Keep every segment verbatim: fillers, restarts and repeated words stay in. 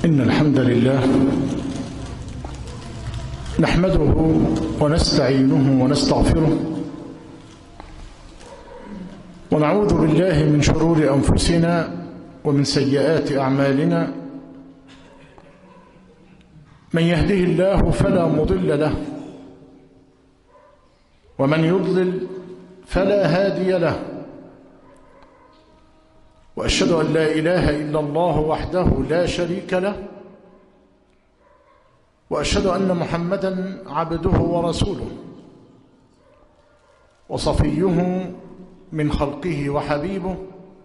إن الحمد لله نحمده ونستعينه ونستغفره ونعوذ بالله من شرور أنفسنا ومن سيئات أعمالنا. من يهده الله فلا مضل له ومن يضلل فلا هادي له، وأشهد أن لا إله إلا الله وحده لا شريك له، وأشهد أن محمدًا عبده ورسوله وصفيه من خلقه وحبيبه،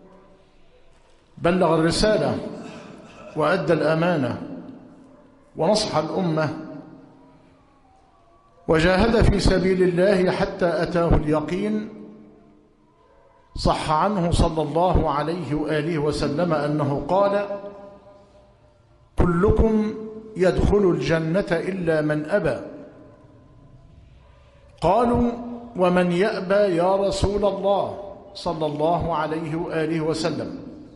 بلغ الرسالة وأدى الأمانة ونصح الأمة وجاهد في سبيل الله حتى أتاه اليقين. صح عنه صلى الله عليه وآله وسلم أنه قال: كلكم يدخل الجنة إلا من أبى. قالوا: ومن يأبى يا رسول الله؟ صلى الله عليه وآله وسلم.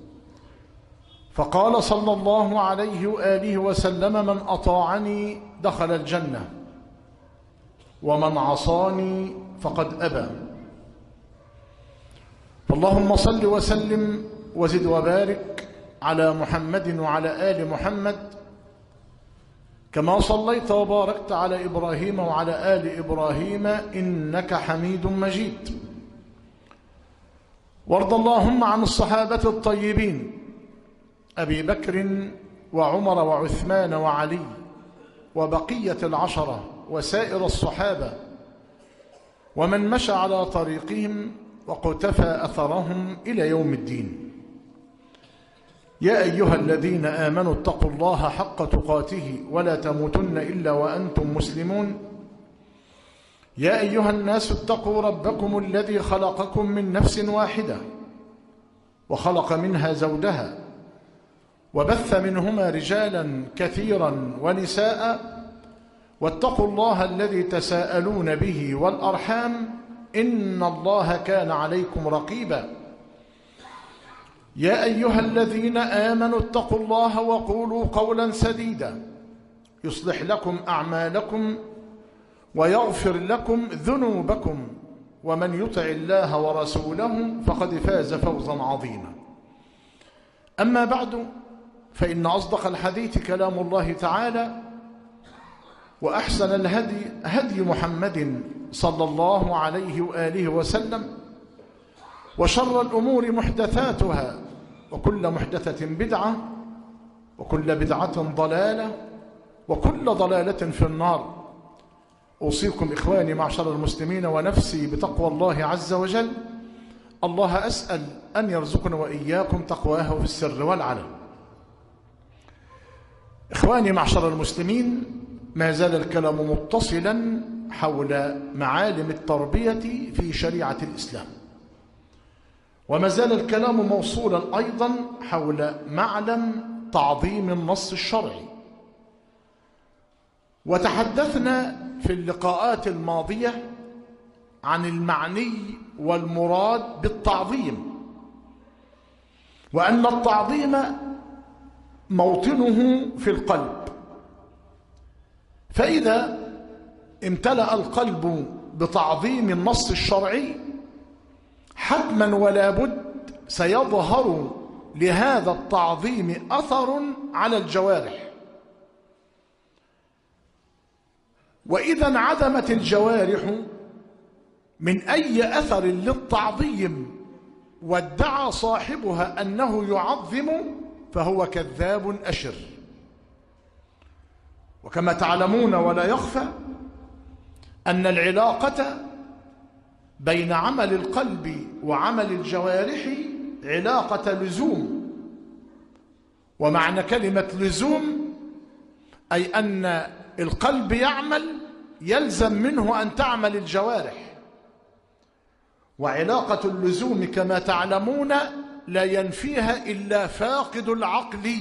فقال صلى الله عليه وآله وسلم: من أطاعني دخل الجنة ومن عصاني فقد أبى. فاللهم صل وسلم وزد وبارك على محمد وعلى آل محمد كما صليت وباركت على إبراهيم وعلى آل إبراهيم إنك حميد مجيد. وارض اللهم عن الصحابة الطيبين أبي بكر وعمر وعثمان وعلي وبقية العشرة وسائر الصحابة ومن مشى على طريقهم وقتفى أثرهم إلى يوم الدين. يا أيها الذين آمنوا اتقوا الله حق تقاته ولا تموتن إلا وأنتم مسلمون. يا أيها الناس اتقوا ربكم الذي خلقكم من نفس واحدة وخلق منها زوجها وبث منهما رجالا كثيرا ونساء، واتقوا الله الذي تساءلون به والأرحام إن الله كان عليكم رقيبا. يا أيها الذين آمنوا اتقوا الله وقولوا قولا سديدا يصلح لكم أعمالكم ويغفر لكم ذنوبكم، ومن يطع الله ورسوله فقد فاز فوزا عظيما. أما بعد، فإن أصدق الحديث كلام الله تعالى، وأحسن الهدي هدي محمد صلى الله عليه وآله وسلم، وشر الأمور محدثاتها، وكل محدثة بدعة، وكل بدعة ضلالة، وكل ضلالة في النار. أوصيكم إخواني معشر المسلمين ونفسي بتقوى الله عز وجل. الله أسأل أن يرزقنا وإياكم تقواه في السر والعلن. إخواني معشر المسلمين، ما زال الكلام متصلا حول معالم التربية في شريعة الإسلام، وما زال الكلام موصولا أيضا حول معلم تعظيم النص الشرعي. وتحدثنا في اللقاءات الماضية عن المعني والمراد بالتعظيم، وأن التعظيم موطنه في القلب، فإذا امتلأ القلب بتعظيم النص الشرعي حتما ولا بد سيظهر لهذا التعظيم أثر على الجوارح. وإذا انعدمت الجوارح من أي أثر للتعظيم وادعى صاحبها أنه يعظم فهو كذاب أشر. وكما تعلمون ولا يخفى أن العلاقة بين عمل القلب وعمل الجوارح علاقة لزوم. ومعنى كلمة لزوم أي أن القلب يعمل يلزم منه أن تعمل الجوارح. وعلاقة اللزوم كما تعلمون لا ينفيها إلا فاقد العقل.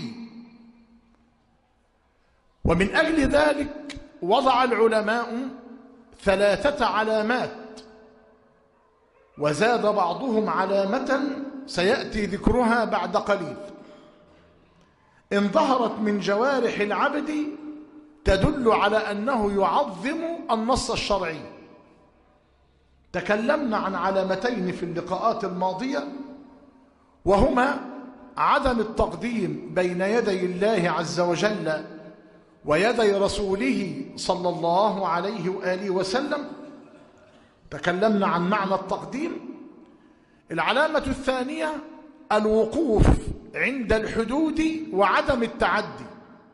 ومن أجل ذلك وضع العلماء ثلاثة علامات، وزاد بعضهم علامة سيأتي ذكرها بعد قليل. إن ظهرت من جوارح العبد تدل على أنه يعظم النص الشرعي. تكلمنا عن علامتين في اللقاءات الماضية، وهما عدم التقديم بين يدي الله عز وجل ويدي رسوله صلى الله عليه وآله وسلم. تكلمنا عن معنى التقديم. العلامة الثانية الوقوف عند الحدود وعدم التعدي.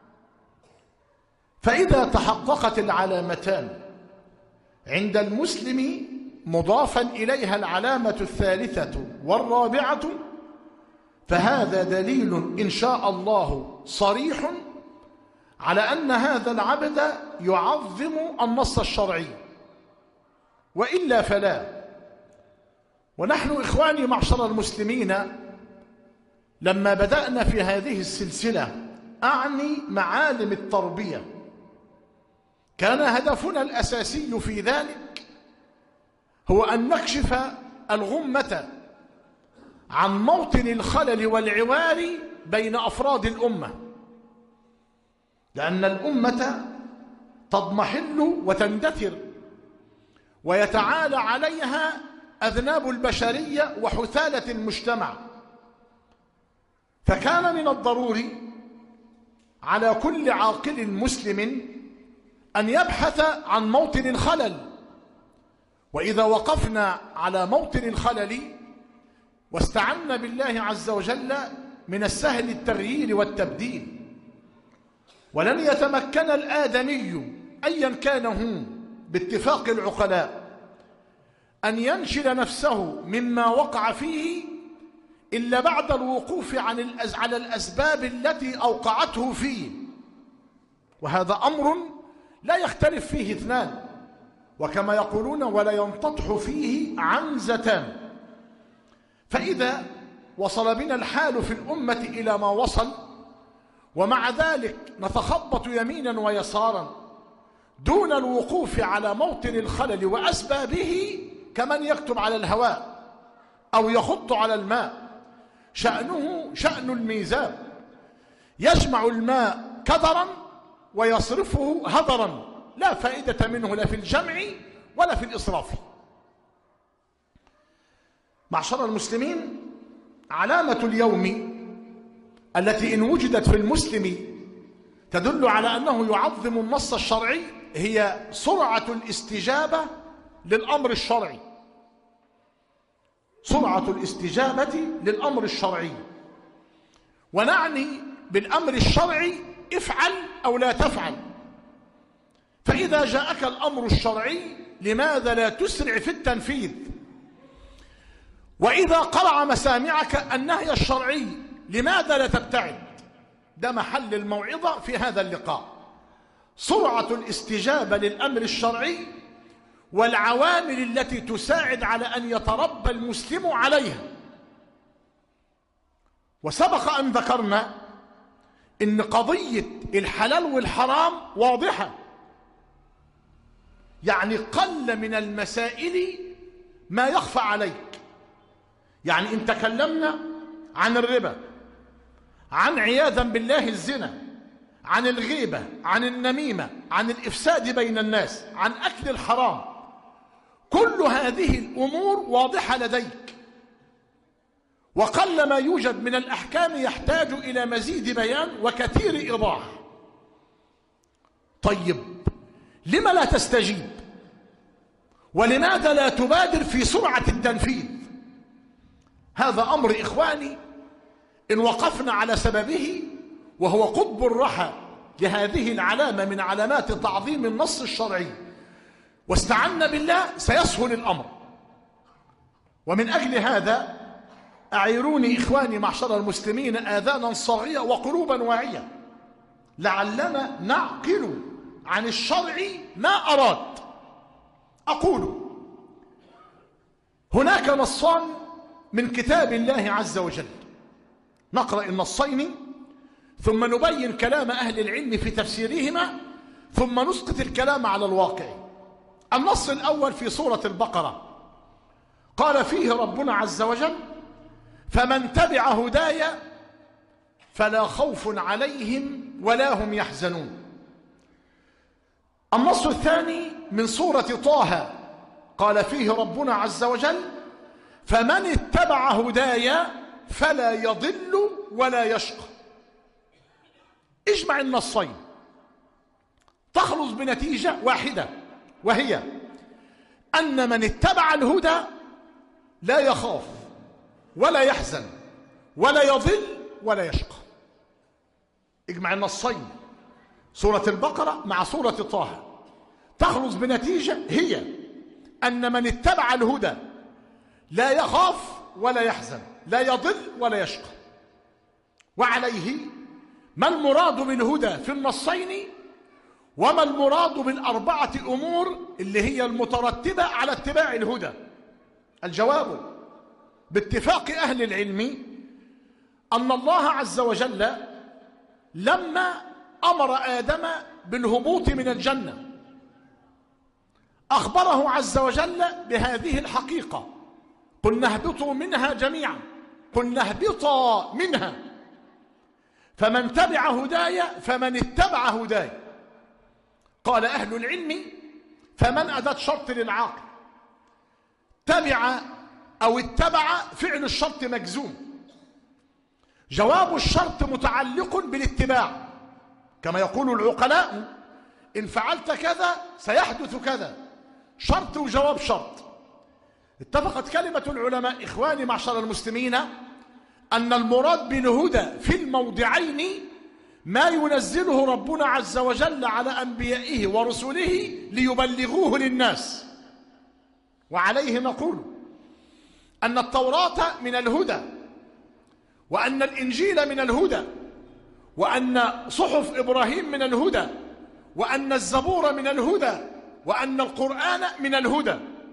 فإذا تحققت العلامتان عند المسلم مضافا إليها العلامة الثالثة والرابعة، فهذا دليل إن شاء الله صريح على أن هذا العبد يعظم النص الشرعي، وإلا فلا. ونحن إخواني معشر المسلمين لما بدأنا في هذه السلسلة، أعني معالم التربية، كان هدفنا الأساسي في ذلك هو أن نكشف الغمة عن موطن الخلل والعوار بين أفراد الأمة، لأن الأمة تضمحل وتندثر ويتعالى عليها أذناب البشرية وحثالة المجتمع. فكان من الضروري على كل عاقل مسلم أن يبحث عن موطن الخلل، وإذا وقفنا على موطن الخلل واستعنا بالله عز وجل من السهل التغيير والتبديل. ولن يتمكن الآدمي أيا كان هو باتفاق العقلاء أن ينشل نفسه مما وقع فيه إلا بعد الوقوف عن الأز... على الأسباب التي أوقعته فيه، وهذا أمر لا يختلف فيه اثنان، وكما يقولون ولا ينتطح فيه عنزتان. فإذا وصل بنا الحال في الأمة إلى ما وصل، ومع ذلك نتخبط يمينا ويسارا دون الوقوف على موطن الخلل وأسبابه، كمن يكتب على الهواء أو يخط على الماء. شأنه شأن الميزان، يجمع الماء كدرا ويصرفه هدرا، لا فائدة منه لا في الجمع ولا في الإصراف. معشر المسلمين، علامة اليوم التي إن وجدت في المسلم تدل على أنه يعظم النص الشرعي هي سرعة الاستجابة للأمر الشرعي. سرعة الاستجابة للأمر الشرعي، ونعني بالأمر الشرعي افعل أو لا تفعل. فإذا جاءك الأمر الشرعي لماذا لا تسرع في التنفيذ؟ وإذا قرع مسامعك النهي الشرعي لماذا لا تبتعد؟ ده محل الموعظة في هذا اللقاء، سرعة الاستجابة للأمر الشرعي والعوامل التي تساعد على أن يتربى المسلم عليها. وسبق أن ذكرنا إن قضية الحلال والحرام واضحة، يعني قل من المسائل ما يخفى عليك. يعني إن تكلمنا عن الربا، عن عياذا بالله الزنا، عن الغيبة، عن النميمة، عن الإفساد بين الناس، عن أكل الحرام، كل هذه الأمور واضحة لديك، وقل ما يوجد من الأحكام يحتاج إلى مزيد بيان وكثير إيضاح. طيب، لما لا تستجيب؟ ولماذا لا تبادر في سرعة التنفيذ؟ هذا أمر إخواني إن وقفنا على سببه، وهو قطب الرحى لهذه العلامة من علامات تعظيم النص الشرعي، واستعنا بالله سيسهل الأمر. ومن أجل هذا أعيروني إخواني معشر المسلمين آذانا صاغية وقلوبا واعية، لعلنا نعقل عن الشرع ما أراد. أقول هناك نصان من كتاب الله عز وجل، نقرأ النصين ثم نبين كلام أهل العلم في تفسيرهما، ثم نسقط الكلام على الواقع. النص الأول في سورة البقرة قال فيه ربنا عز وجل: فمن تبع هداي فلا خوف عليهم ولا هم يحزنون. النص الثاني من سورة طه قال فيه ربنا عز وجل: فمن اتبع هداي فلا يضل ولا يشقى. اجمع النصين تخلص بنتيجة واحدة، وهي أن من اتبع الهدى لا يخاف ولا يحزن ولا يضل ولا يشقى. اجمع النصين، سورة البقرة مع سورة طه، تخلص بنتيجة هي أن من اتبع الهدى لا يخاف ولا يحزن، لا يضل ولا يشقى. وعليه ما المراد بالهدى في النصين، وما المراد بالأربعة أمور اللي هي المترتبة على اتباع الهدى؟ الجواب باتفاق أهل العلم أن الله عز وجل لما أمر آدم بالهبوط من الجنة أخبره عز وجل بهذه الحقيقة: قلنا اهبطوا منها جميعا، قلنا اهبطا منها، فمن تبع هداي فمن اتبع هداي. قال أهل العلم: فمن أداة شرط للعاقل، تبع أو اتبع فعل الشرط مجزوم، جواب الشرط متعلق بالاتباع، كما يقول العقلاء: إن فعلت كذا سيحدث كذا، شرط وجواب شرط. اتفقت كلمة العلماء إخواني معشر المسلمين أن المراد بالهدى في الموضعين ما ينزله ربنا عز وجل على أنبيائه ورسله ليبلغوه للناس. وعليه نقول أن التوراة من الهدى، وأن الإنجيل من الهدى، وأن صحف إبراهيم من الهدى، وأن الزبور من الهدى، وأن القرآن من الهدى.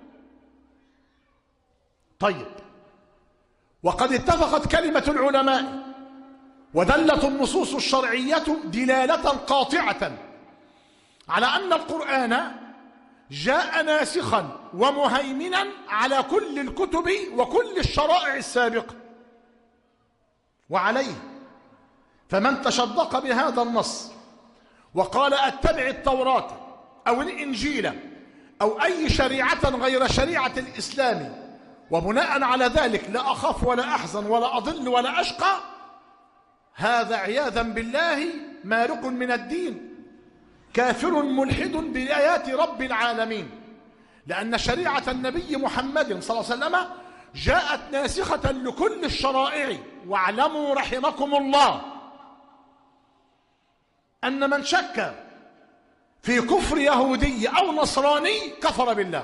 طيب، وقد اتفقت كلمة العلماء ودلت النصوص الشرعية دلالة قاطعة على أن القرآن جاء ناسخا ومهيمنا على كل الكتب وكل الشرائع السابقة. وعليه فمن تشدق بهذا النص وقال أتبع التوراة أو الإنجيل أو أي شريعة غير شريعة الإسلام وبناء على ذلك لا أخاف ولا أحزن ولا أضل ولا أشقى، هذا عياذا بالله مارق من الدين، كافر ملحد بآيات رب العالمين، لأن شريعة النبي محمد صلى الله عليه وسلم جاءت ناسخة لكل الشرائع. واعلموا رحمكم الله أن من شك في كفر يهودي أو نصراني كفر بالله،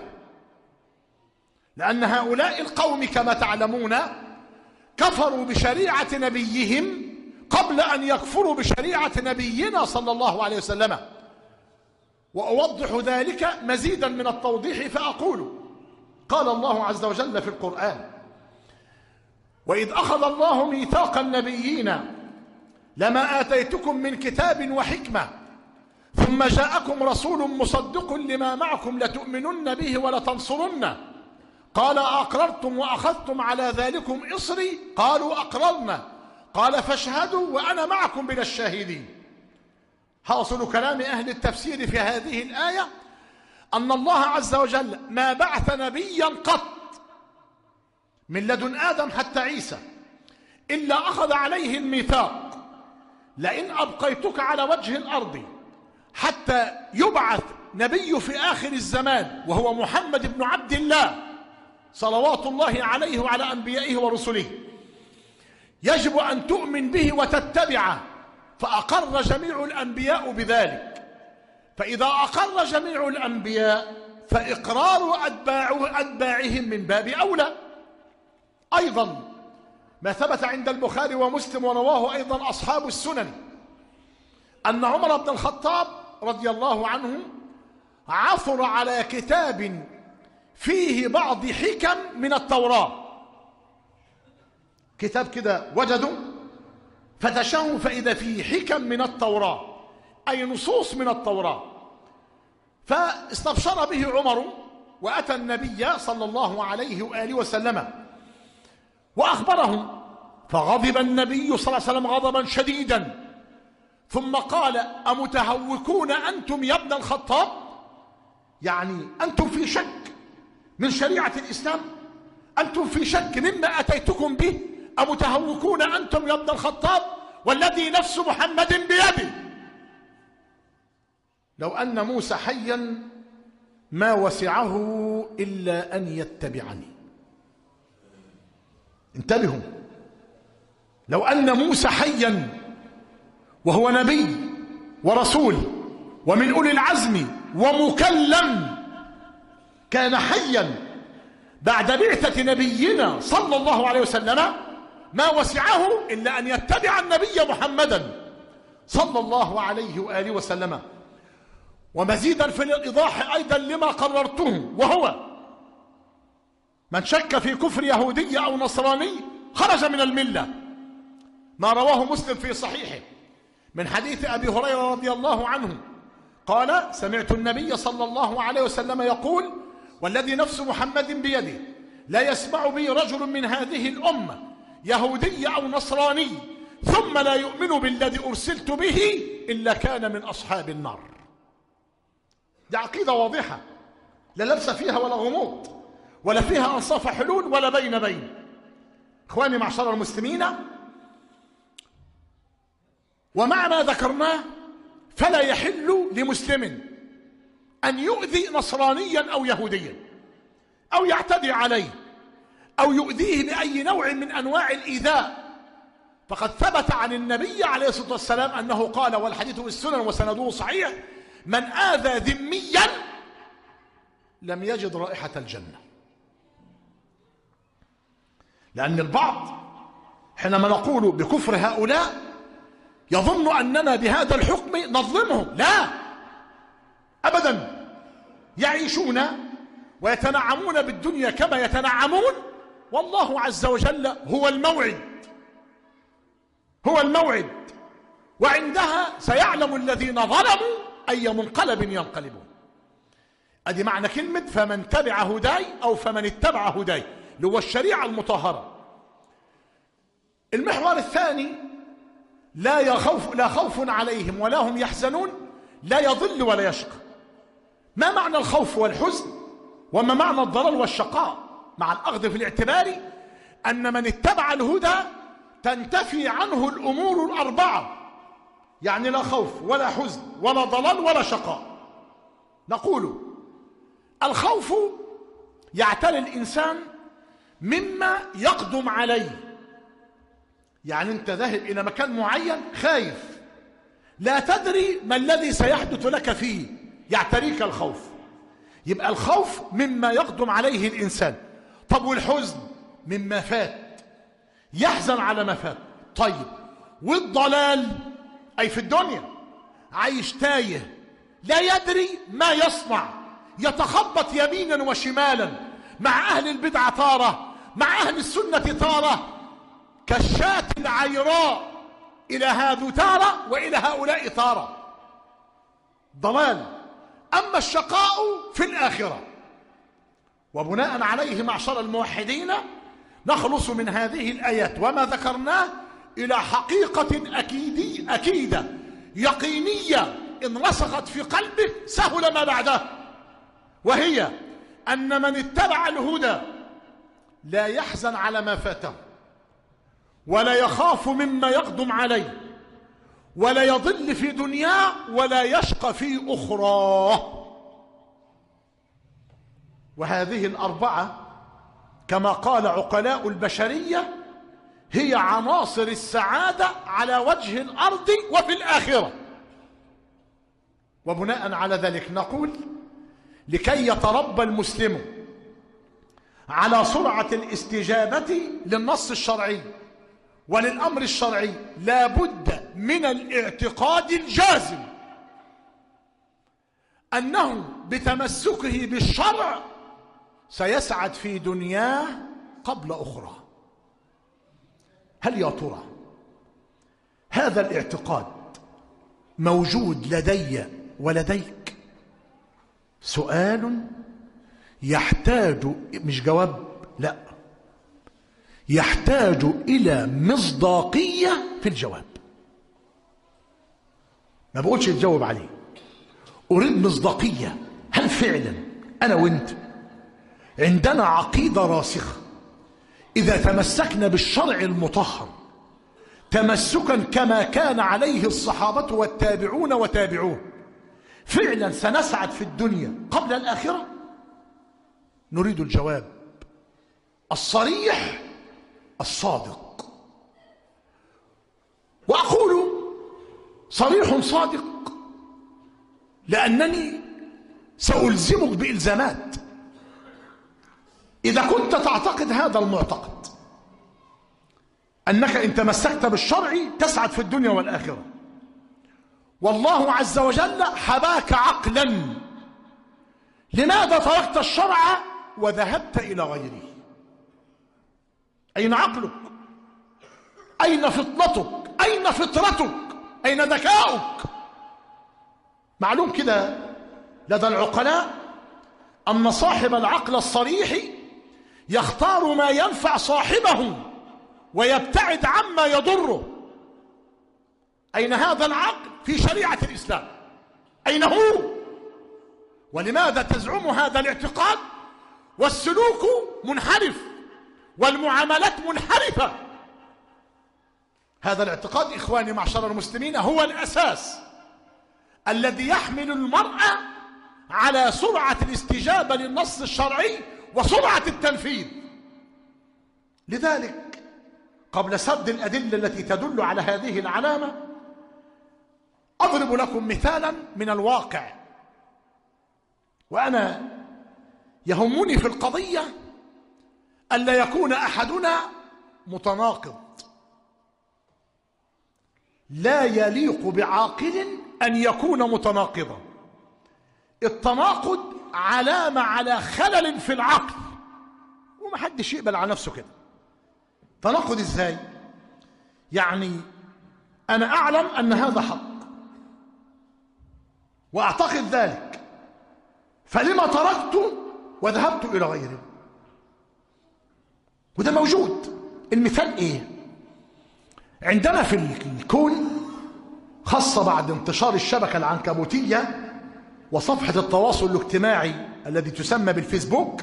لأن هؤلاء القوم كما تعلمون كفروا بشريعة نبيهم قبل أن يكفروا بشريعة نبينا صلى الله عليه وسلم. وأوضح ذلك مزيدا من التوضيح فأقول: قال الله عز وجل في القرآن: وإذ أخذ الله ميثاق النبيين لما آتيتكم من كتاب وحكمة ثم جاءكم رسول مصدق لما معكم لتؤمنن به ولتنصرنه قال أقررتم وأخذتم على ذلكم إصري قالوا أقررنا قال فاشهدوا وأنا معكم من الشاهدين. حاصل كلام أهل التفسير في هذه الآية أن الله عز وجل ما بعث نبيا قط من لدن آدم حتى عيسى إلا أخذ عليه الميثاق: لئن أبقيتك على وجه الأرض حتى يبعث نبي في آخر الزمان وهو محمد بن عبد الله صلوات الله عليه وعلى أنبيائه ورسله، يجب أن تؤمن به وتتبعه. فأقر جميع الأنبياء بذلك، فإذا أقر جميع الأنبياء فإقرار أتباعه أتباعهم من باب أولى. أيضا ما ثبت عند البخاري ومسلم ورواه أيضا أصحاب السنن أن عمر بن الخطاب رضي الله عنه عثر على كتاب فيه بعض حكم من التوراة، كتاب كده وجدوا فتشاه فإذا فيه حكم من التوراة، أي نصوص من التوراة، فاستبشر به عمر وأتى النبي صلى الله عليه وآله وسلم وأخبره، فغضب النبي صلى الله عليه وسلم غضبا شديدا، ثم قال: أمتهوكون أنتم يا ابن الخطاب؟ يعني أنتم في شك من شريعة الإسلام؟ أنتم في شك مما أتيتكم به؟ أمتهوكون أنتم يا ابن الخطاب؟ والذي نفس محمد بيده لو أن موسى حيا ما وسعه إلا أن يتبعني. انتبهوا، لو أن موسى حيا وهو نبي ورسول ومن أولي العزم ومكلم، كان حيا بعد بعثة نبينا صلى الله عليه وسلم، ما وسعه إلا أن يتبع النبي محمدا صلى الله عليه وآله وسلم. ومزيدا في الإيضاح أيضا لما قررته، وهو من شك في كفر يهودي أو نصراني خرج من الملة، ما رواه مسلم في صحيحه من حديث أبي هريرة رضي الله عنه قال: سمعت النبي صلى الله عليه وسلم يقول: والذي نفس محمد بيده لا يسمع بي رجل من هذه الأمة يهودي أو نصراني ثم لا يؤمن بالذي أرسلت به إلا كان من أصحاب النار. دي عقيدة واضحة لا لبس فيها ولا غموض ولا فيها أنصاف حلول ولا بين بين. إخواني معشر المسلمين، ومع ما ذكرناه فلا يحل لمسلم أن يؤذي نصرانيا أو يهوديا أو يعتدي عليه أو يؤذيه بأي نوع من أنواع الإيذاء، فقد ثبت عن النبي عليه الصلاة والسلام أنه قال، والحديث في السنن وسنده صحيح: من آذى ذميا لم يجد رائحة الجنة. لأن البعض حينما نقول بكفر هؤلاء يظن أننا بهذا الحكم نظلمهم. لا أبدا، يعيشون ويتنعمون بالدنيا كما يتنعمون، والله عز وجل هو الموعد، هو الموعد، وعندها سيعلم الذين ظلموا أي منقلب ينقلبون. أدي معنى كلمة فمن تبع هداي أو فمن اتبع هداي، اللي هو الشريعة المطهرة. المحور الثاني: لا يخوف لا خوف عليهم ولا هم يحزنون، لا يضل ولا يشقى. ما معنى الخوف والحزن وما معنى الضلال والشقاء؟ مع الأخذ في الاعتبار أن من اتبع الهدى تنتفي عنه الأمور الأربعة، يعني لا خوف ولا حزن ولا ضلال ولا شقاء. نقول: الخوف يعتري الإنسان مما يقدم عليه، يعني أنت ذاهب إلى مكان معين خايف، لا تدري ما الذي سيحدث لك فيه، يعتريك الخوف. يبقى الخوف مما يقدم عليه الإنسان. طب والحزن؟ مما فات، يحزن على ما فات. طيب والضلال؟ أي في الدنيا عايش تايه لا يدري ما يصنع، يتخبط يمينا وشمالا، مع أهل البدعة تارة، مع أهل السنة تارة، كالشاة العيراء، إلى هذا تارة وإلى هؤلاء تارة. ضلال. أما الشقاء في الآخرة. وبناء عليه معشر الموحدين نخلص من هذه الآيات وما ذكرناه إلى حقيقة أكيدي أكيدة يقينية إن رسخت في قلبك سهل ما بعده، وهي أن من اتبع الهدى لا يحزن على ما فاته، ولا يخاف مما يقدم عليه، ولا يضل في دنياه، ولا يشقى في أخراه. وهذه الأربعة كما قال عقلاء البشرية هي عناصر السعادة على وجه الأرض وفي الآخرة. وبناء على ذلك نقول: لكي يتربى المسلم على سرعة الاستجابة للنص الشرعي وللأمر الشرعي، لا بد من الاعتقاد الجازم أنه بتمسكه بالشرع سيسعد في دنياه قبل أخرى. هل يا ترى هذا الاعتقاد موجود لدي ولديك؟ سؤال يحتاج مش جواب، لا، يحتاج إلى مصداقية في الجواب. ما بقولش تجاوب عليه، أريد مصداقية. هل فعلا أنا وإنت عندنا عقيدة راسخة إذا تمسكنا بالشرع المطهر تمسكا كما كان عليه الصحابة والتابعون وتابعون فعلا سنسعد في الدنيا قبل الآخرة؟ نريد الجواب الصريح الصادق. وأقول صريح صادق لأنني سألزمك بإلزامات. إذا كنت تعتقد هذا المعتقد أنك إن تمسكت بالشرع تسعد في الدنيا والآخرة، والله عز وجل حباك عقلا، لماذا تركت الشرع وذهبت إلى غيره؟ أين عقلك؟ أين فطنتك؟ أين فطرتك؟ أين ذكاؤك؟ معلوم كده لدى العقلاء أن صاحب العقل الصريح يختار ما ينفع صاحبه ويبتعد عما يضره. أين هذا العقل في شريعة الإسلام؟ أين هو؟ ولماذا تزعم هذا الاعتقاد والسلوك منحرف والمعاملات منحرفة؟ هذا الاعتقاد إخواني معشر المسلمين هو الأساس الذي يحمل المرأة على سرعة الاستجابة للنص الشرعي وسرعة التنفيذ. لذلك قبل سرد الأدلة التي تدل على هذه العلامة أضرب لكم مثالا من الواقع. وأنا يهمني في القضية ألا يكون أحدنا متناقض. لا يليق بعاقل أن يكون متناقضا. التناقض علامة على خلل في العقل، ومحدش يقبل على نفسه كده. تناقض ازاي؟ يعني أنا أعلم أن هذا حق وأعتقد ذلك، فلما تركت وذهبت إلى غيره؟ وده موجود. المثال إيه؟ عندنا في الكون، خاصة بعد انتشار الشبكة العنكبوتية وصفحة التواصل الاجتماعي الذي تسمى بالفيسبوك،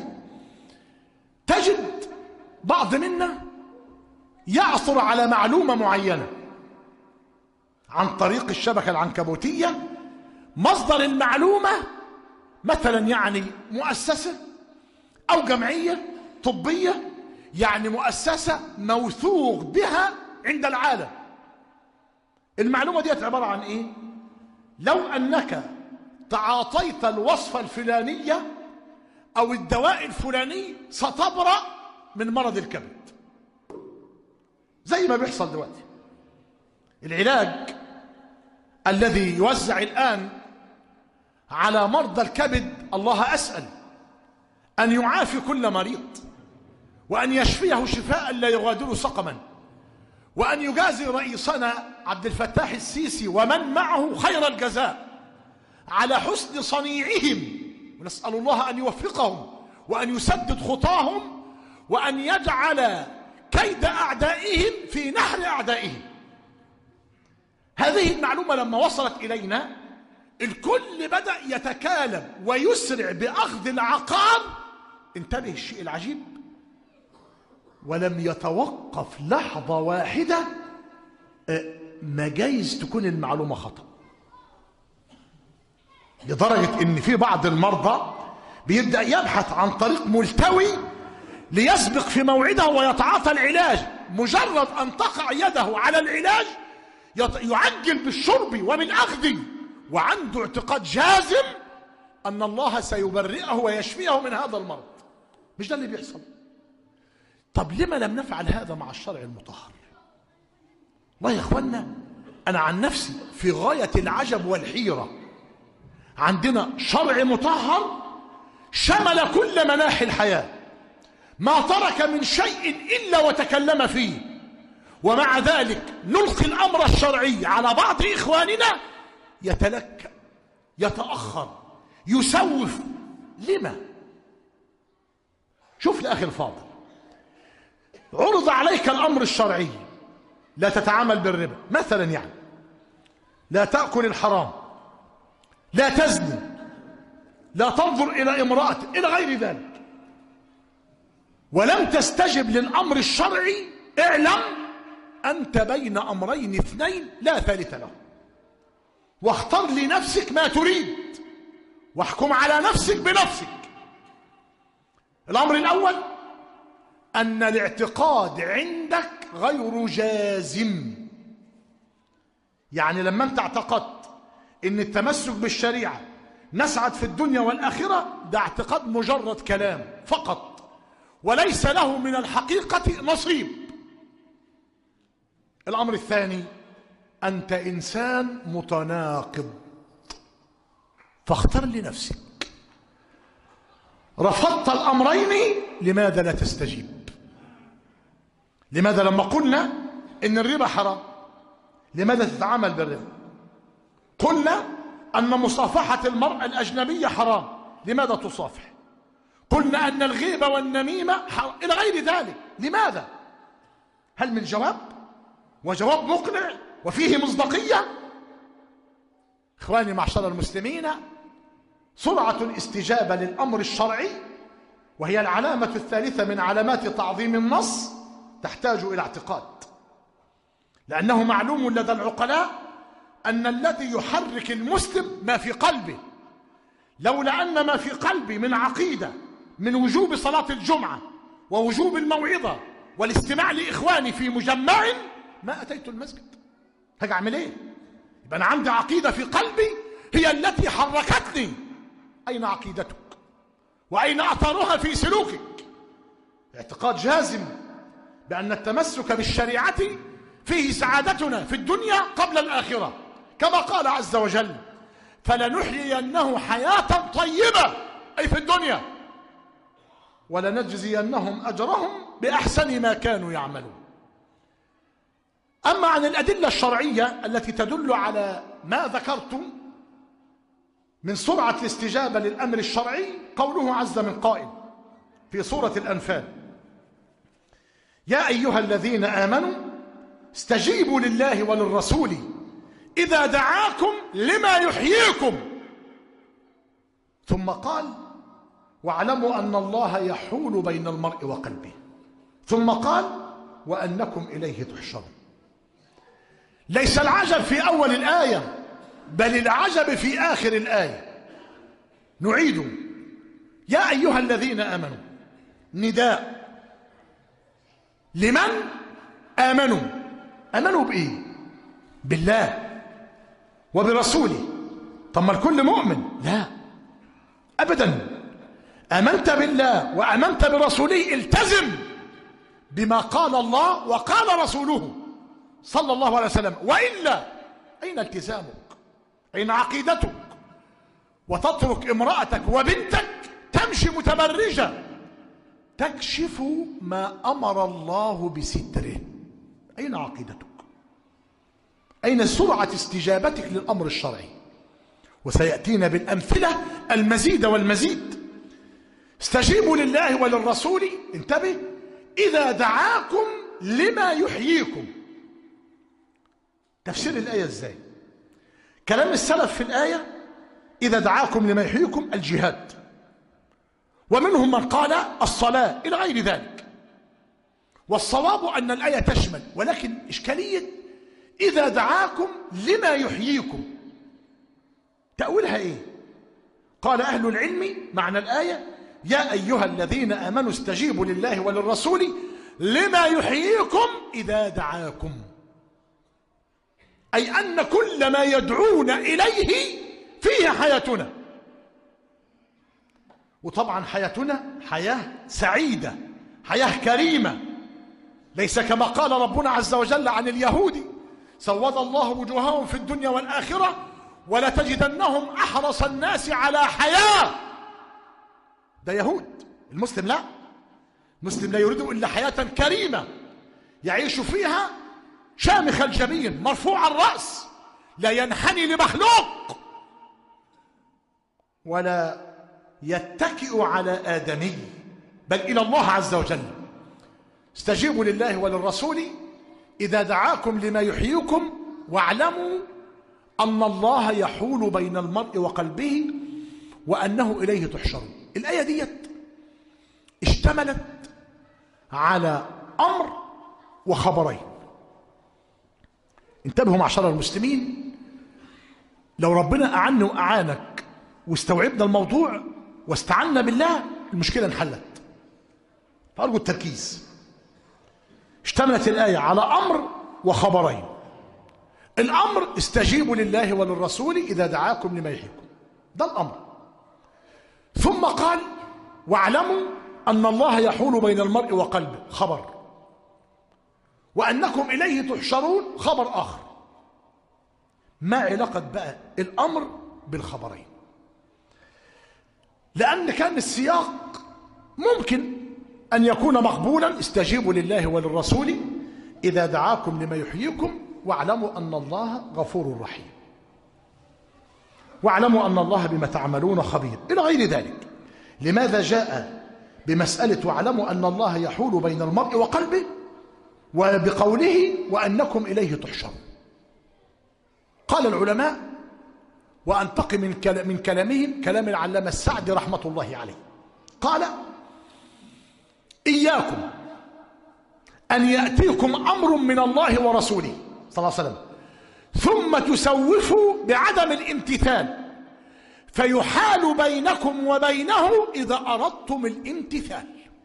تجد بعض منا يعثر على معلومة معينة عن طريق الشبكة العنكبوتية. مصدر المعلومة مثلا يعني مؤسسة أو جمعية طبية، يعني مؤسسة موثوق بها عند العالم. المعلومة دي عبارة عن إيه؟ لو أنك تعاطيت الوصفة الفلانية أو الدواء الفلاني ستبرأ من مرض الكبد، زي ما بيحصل دلوقتي. العلاج الذي يوزع الآن على مرضى الكبد، الله أسأل أن يعافي كل مريض وأن يشفيه شفاء لا يغادر سقما، وأن يجازي رئيسنا عبد الفتاح السيسي ومن معه خير الجزاء على حسن صنيعهم، ونسأل الله أن يوفقهم وأن يسدد خطاهم وأن يجعل كيد أعدائهم في نحر أعدائهم. هذه المعلومة لما وصلت إلينا الكل بدأ يتكالب ويسرع بأخذ العقار. انتبه الشيء العجيب، ولم يتوقف لحظة واحدة ما جايز تكون المعلومة خطأ، لدرجة ان في بعض المرضى بيبدأ يبحث عن طريق ملتوي ليسبق في موعده ويتعاطى العلاج. مجرد ان تقع يده على العلاج يعجل بالشرب وبالأخذ، وعنده اعتقاد جازم ان الله سيبرئه ويشفيه من هذا المرض. مش ده اللي بيحصل؟ طب لما لم نفعل هذا مع الشرع المطهر؟ والله يا اخوانا انا عن نفسي في غاية العجب والحيرة. عندنا شرع مطهر شمل كل مناحي الحياة، ما ترك من شيء إلا وتكلم فيه، ومع ذلك نلقي الأمر الشرعي على بعض إخواننا يتلكأ، يتأخر، يسوف. لما؟ شوف لأخي الفاضل، عرض عليك الأمر الشرعي، لا تتعامل بالربا مثلا، يعني لا تأكل الحرام، لا تزني، لا تنظر إلى امرأة إلى غير ذلك، ولم تستجب للأمر الشرعي، اعلم أنت بين أمرين اثنين لا ثالث له، واختر لنفسك ما تريد، واحكم على نفسك بنفسك. الأمر الأول أن الاعتقاد عندك غير جازم، يعني لما أنت اعتقدت أن التمسك بالشريعة نسعد في الدنيا والآخرة، ده اعتقاد مجرد كلام فقط، وليس له من الحقيقة نصيب. الأمر الثاني، أنت إنسان متناقض، فاختر لنفسك. رفضت الأمرين، لماذا لا تستجيب؟ لماذا لما قلنا إن الربا حرام لماذا تتعامل بالربا؟ قلنا أن مصافحة المرأة الأجنبية حرام، لماذا تصافح؟ قلنا أن الغيبة والنميمة حرام إلى غير ذلك، لماذا؟ هل من جواب؟ وجواب مقنع وفيه مصداقية؟ إخواني معشر المسلمين، سرعة الاستجابة للأمر الشرعي، وهي العلامة الثالثة من علامات تعظيم النص، تحتاج إلى اعتقاد، لأنه معلوم لدى العقلاء أن الذي يحرك المسلم ما في قلبه، لولا أن ما في قلبي من عقيدة من وجوب صلاة الجمعة ووجوب الموعظة والاستماع لإخواني في مجمع ما أتيت المسجد. هاجي أعمل إيه؟ يبقى أنا عندي عقيدة في قلبي هي التي حركتني. أين عقيدتك؟ وأين أثرها في سلوكك؟ اعتقاد جازم بأن التمسك بالشريعة فيه سعادتنا في الدنيا قبل الآخرة، كما قال عز وجل: فلنحيينه حياة طيبة، أي في الدنيا، ولنجزينهم أجرهم بأحسن ما كانوا يعملون. أما عن الأدلة الشرعية التي تدل على ما ذكرت من سرعة الاستجابة للأمر الشرعي، قوله عز من قائل في سورة الأنفال: يا أيها الذين آمنوا استجيبوا لله وللرسول إذا دعاكم لما يحييكم، ثم قال: واعلموا أن الله يحول بين المرء وقلبه، ثم قال: وأنكم إليه تحشرون. ليس العجب في أول الآية، بل العجب في آخر الآية. نعيد: يا أيها الذين آمنوا، نداء لمن؟ آمنوا. آمنوا بإيه؟ بالله وبرسوله. طب ما الكل مؤمن؟ لا أبدا. آمنت بالله وآمنت برسوله، التزم بما قال الله وقال رسوله صلى الله عليه وسلم، وإلا أين التزامك؟ أين عقيدتك؟ وتترك امرأتك وبنتك تمشي متبرجة تكشف ما أمر الله بستره. أين عقيدتك؟ أين سرعة استجابتك للأمر الشرعي؟ وسيأتينا بالأمثلة المزيد والمزيد. استجيبوا لله وللرسول، انتبه، إذا دعاكم لما يحييكم. تفسير الآية ازاي؟ كلام السلف في الآية: إذا دعاكم لما يحييكم الجهاد، ومنهم من قال الصلاة إلى غير ذلك. والصواب أن الآية تشمل، ولكن إشكالية إذا دعاكم لما يحييكم تأويلها إيه؟ قال أهل العلم معنى الآية: يا أيها الذين آمنوا استجيبوا لله وللرسول لما يحييكم إذا دعاكم، أي أن كل ما يدعون إليه فيه حياتنا. وطبعا حياتنا حياة سعيدة، حياة كريمة، ليس كما قال ربنا عز وجل عن اليهود: سود الله وجوههم في الدنيا والآخرة ولتجدنهم أحرص الناس على حياة. ده يهود. المسلم لا، المسلم لا يريد إلا حياة كريمة يعيش فيها شامخ الجبين مرفوع الرأس، لا ينحني لمخلوق ولا يتكئ على آدمي، بل إلى الله عز وجل. استجيبوا لله وللرسول إذا دعاكم لما يحييكم واعلموا أن الله يحول بين المرء وقلبه وأنه إليه تحشرون. الآية ديت اشتملت على أمر وخبرين. انتبهوا معشر المسلمين، لو ربنا أعنا وأعانك واستوعبنا الموضوع واستعنا بالله المشكلة انحلت. فأرجو التركيز. اشتملت الآية على أمر وخبرين. الأمر استجيبوا لله وللرسول إذا دعاكم لما يحييكم، ده الأمر. ثم قال واعلموا أن الله يحول بين المرء وقلبه، خبر. وأنكم إليه تحشرون، خبر آخر. ما علاقة بقى الأمر بالخبرين؟ لأن كان السياق ممكن أن يكون مقبولا، استجيبوا لله وللرسول إذا دعاكم لما يحييكم واعلموا أن الله غفور رحيم، واعلموا أن الله بما تعملون خبير، إلى غير ذلك. لماذا جاء بمسألة واعلموا أن الله يحول بين المرء وقلبه وبقوله وأنكم إليه تحشرون؟ قال العلماء، وأنتقي من من كلامهم كلام العلامة السعدي رحمة الله عليه، قال إياكم أن يأتيكم أمر من الله ورسوله صلى الله عليه وسلم ثم تسوفوا بعدم الامتثال فيحال بينكم وبينه إذا أردتم الامتثال.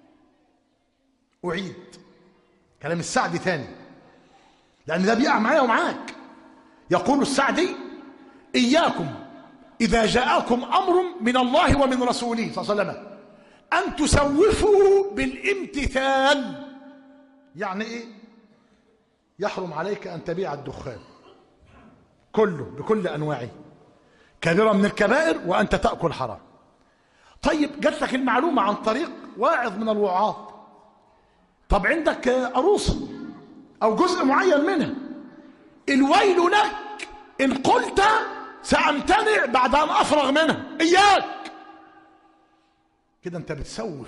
أعيد كلام السعدي ثاني لأن ده بيقع معايا ومعاك. يقول السعدي إياكم إذا جاءكم أمر من الله ومن رسوله صلى الله عليه وسلم أن تسوفوا بالامتثال. يعني إيه؟ يحرم عليك أن تبيع الدخان كله بكل أنواعه، كبيرة من الكبائر، وأنت تأكل حرام. طيب جات لك المعلومة عن طريق واعظ من الوعاظ، طب عندك عروسة أو جزء معين منها، الويل لك إن قلت سأمتنع بعد أن أفرغ منها، إياك. كده أنت بتسوف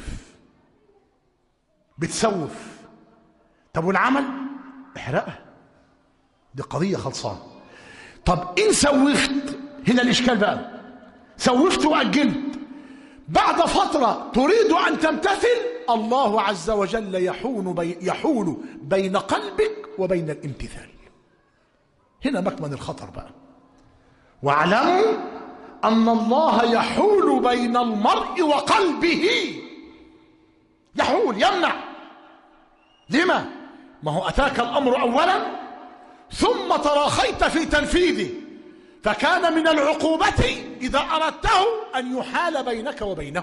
بتسوف طب والعمل احرقها، دي قضية خلصانة. طب إن سوفت، هنا الإشكال بقى، سوفت وأجلت، بعد فترة تريد أن تمتثل، الله عز وجل يحول, بي يحول بين قلبك وبين الامتثال. هنا مكمن الخطر بقى. واعلموا أن الله يحول بين المرء وقلبه، يحول يمنع. لما؟ ما هو أتاك الأمر أولا ثم تراخيت في تنفيذه، فكان من العقوبة إذا أردته أن يحال بينك وبينه.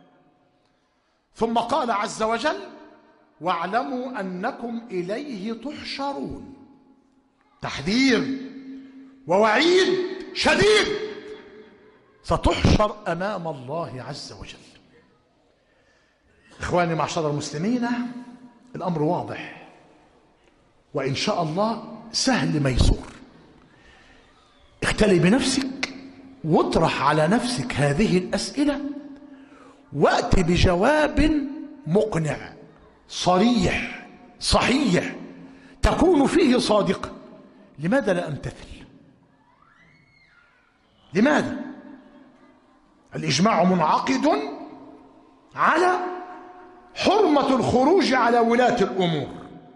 ثم قال عز وجل واعلموا أنكم إليه تحشرون، تحذير ووعيد شديد، ستحشر أمام الله عز وجل. إخواني معشر المسلمين، الأمر واضح وإن شاء الله سهل ميسور. اختلي بنفسك واطرح على نفسك هذه الأسئلة وأت بجواب مقنع صريح صحيح تكون فيه صادقا. لماذا لا أمتثل؟ لماذا؟ الإجماع منعقد على حرمة الخروج على ولاة الأمور،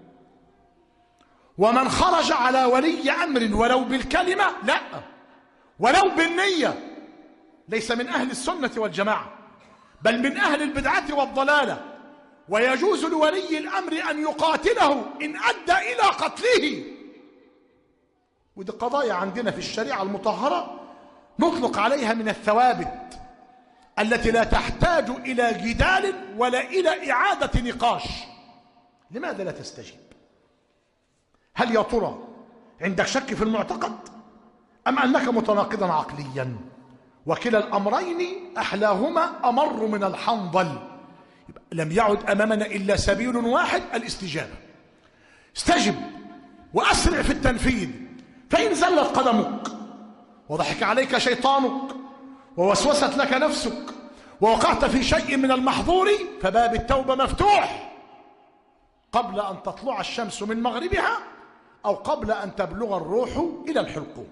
ومن خرج على ولي أمر ولو بالكلمة لا ولو بالنية ليس من أهل السنة والجماعة، بل من أهل البدعة والضلالة، ويجوز لولي الأمر أن يقاتله إن أدى إلى قتله. ودي قضايا عندنا في الشريعة المطهرة نطلق عليها من الثوابت التي لا تحتاج إلى جدال ولا إلى إعادة نقاش. لماذا لا تستجيب؟ هل يا ترى عندك شك في المعتقد أم أنك متناقضا عقليا؟ وكلا الأمرين أحلاهما أمر من الحنظل. لم يعد أمامنا إلا سبيل واحد، الاستجابة. استجب وأسرع في التنفيذ، فإن زلت قدمك وضحك عليك شيطانك ووسوست لك نفسك ووقعت في شيء من المحظور فباب التوبة مفتوح. قبل أن تطلع الشمس من مغربها أو قبل أن تبلغ الروح إلى الحلقوم.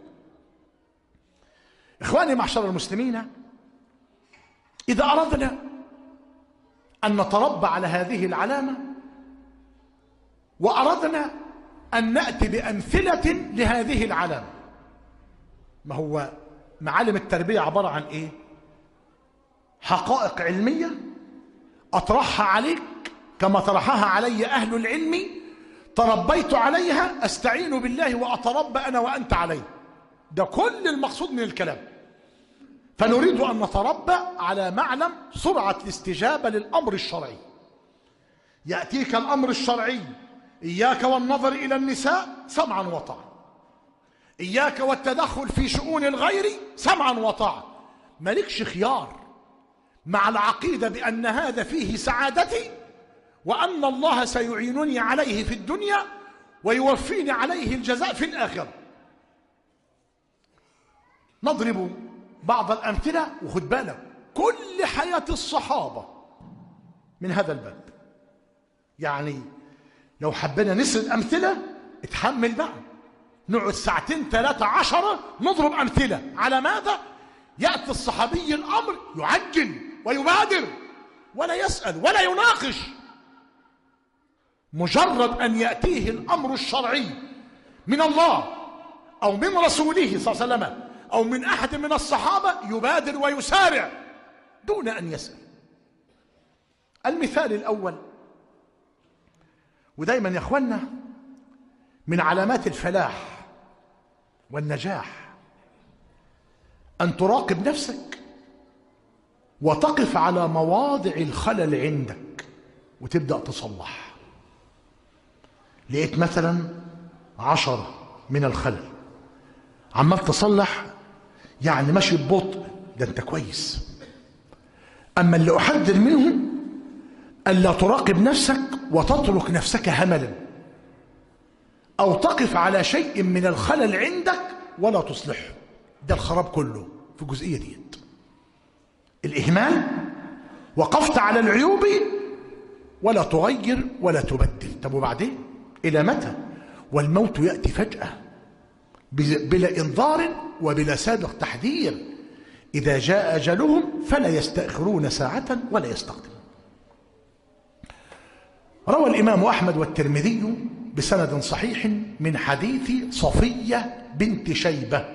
إخواني معشر المسلمين، إذا أردنا أن نتربى على هذه العلامة وأردنا أن نأتي بأمثلة لهذه العلامة، ما هو معالم التربية عبارة عن إيه؟ حقائق علمية أطرحها عليك كما طرحها علي أهل العلم، تربيت عليها، أستعين بالله وأتربى أنا وأنت عليه. ده كل المقصود من الكلام. فنريد أن نتربى على معلم سرعة الاستجابة للأمر الشرعي. يأتيك الأمر الشرعي: إياك والنظر إلى النساء، سمعا وطاعة. إياك والتدخل في شؤون الغير، سمعا وطاعة. مالكش خيار مع العقيدة بأن هذا فيه سعادتي وأن الله سيعينني عليه في الدنيا ويوفيني عليه الجزاء في الآخرة. نضرب بعض الأمثلة، وخد بالك كل حياة الصحابة من هذا الباب. يعني لو حبينا نسرد أمثلة اتحمل بقى، نقعد ساعتين ثلاثة عشرة نضرب أمثلة. على ماذا؟ يأتي الصحابي الأمر يعجل ويبادر ولا يسأل ولا يناقش. مجرد أن يأتيه الأمر الشرعي من الله أو من رسوله صلى الله عليه وسلم أو من أحد من الصحابة يبادر ويسارع دون أن يسأل. المثال الأول، ودايما يا أخوانا من علامات الفلاح والنجاح، أن تراقب نفسك وتقف على مواضع الخلل عندك وتبدأ تصلح. لقيت مثلا عشرة من الخلل، عمال تصلح، يعني ماشي ببطء، ده انت كويس. أما اللي أحذر منه ألا تراقب نفسك وتترك نفسك هملا، أو تقف على شيء من الخلل عندك ولا تصلحه. ده الخراب كله في الجزئية دي، الإهمال. وقفت على العيوب ولا تغير ولا تبدل. طب وبعدين إلى متى؟ والموت يأتي فجأة بلا إنذار وبلا سابق تحذير. إذا جاء أجلهم فلا يستأخرون ساعة ولا يستقدمون. روى الإمام أحمد والترمذي بسند صحيح من حديث صفية بنت شيبة،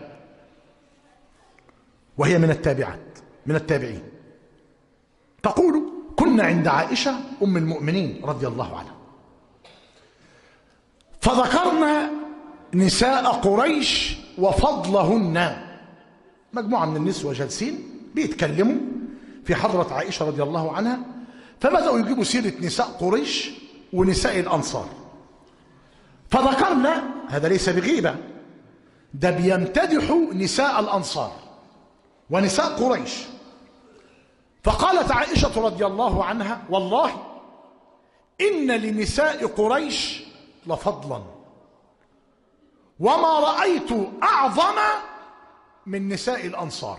وهي من التابعات من التابعين، تقول: كنا عند عائشة أم المؤمنين رضي الله عنها، فذكرنا نساء قريش وفضلهن. مجموعة من النسوة جالسين بيتكلموا في حضرة عائشة رضي الله عنها، فبدأوا يجيبوا سيرة نساء قريش ونساء الأنصار. فذكرنا، هذا ليس بغيبة، ده بيمتدحوا نساء الأنصار ونساء قريش. فقالت عائشة رضي الله عنها: والله إن لنساء قريش لفضلا، وما رأيت أعظم من نساء الأنصار.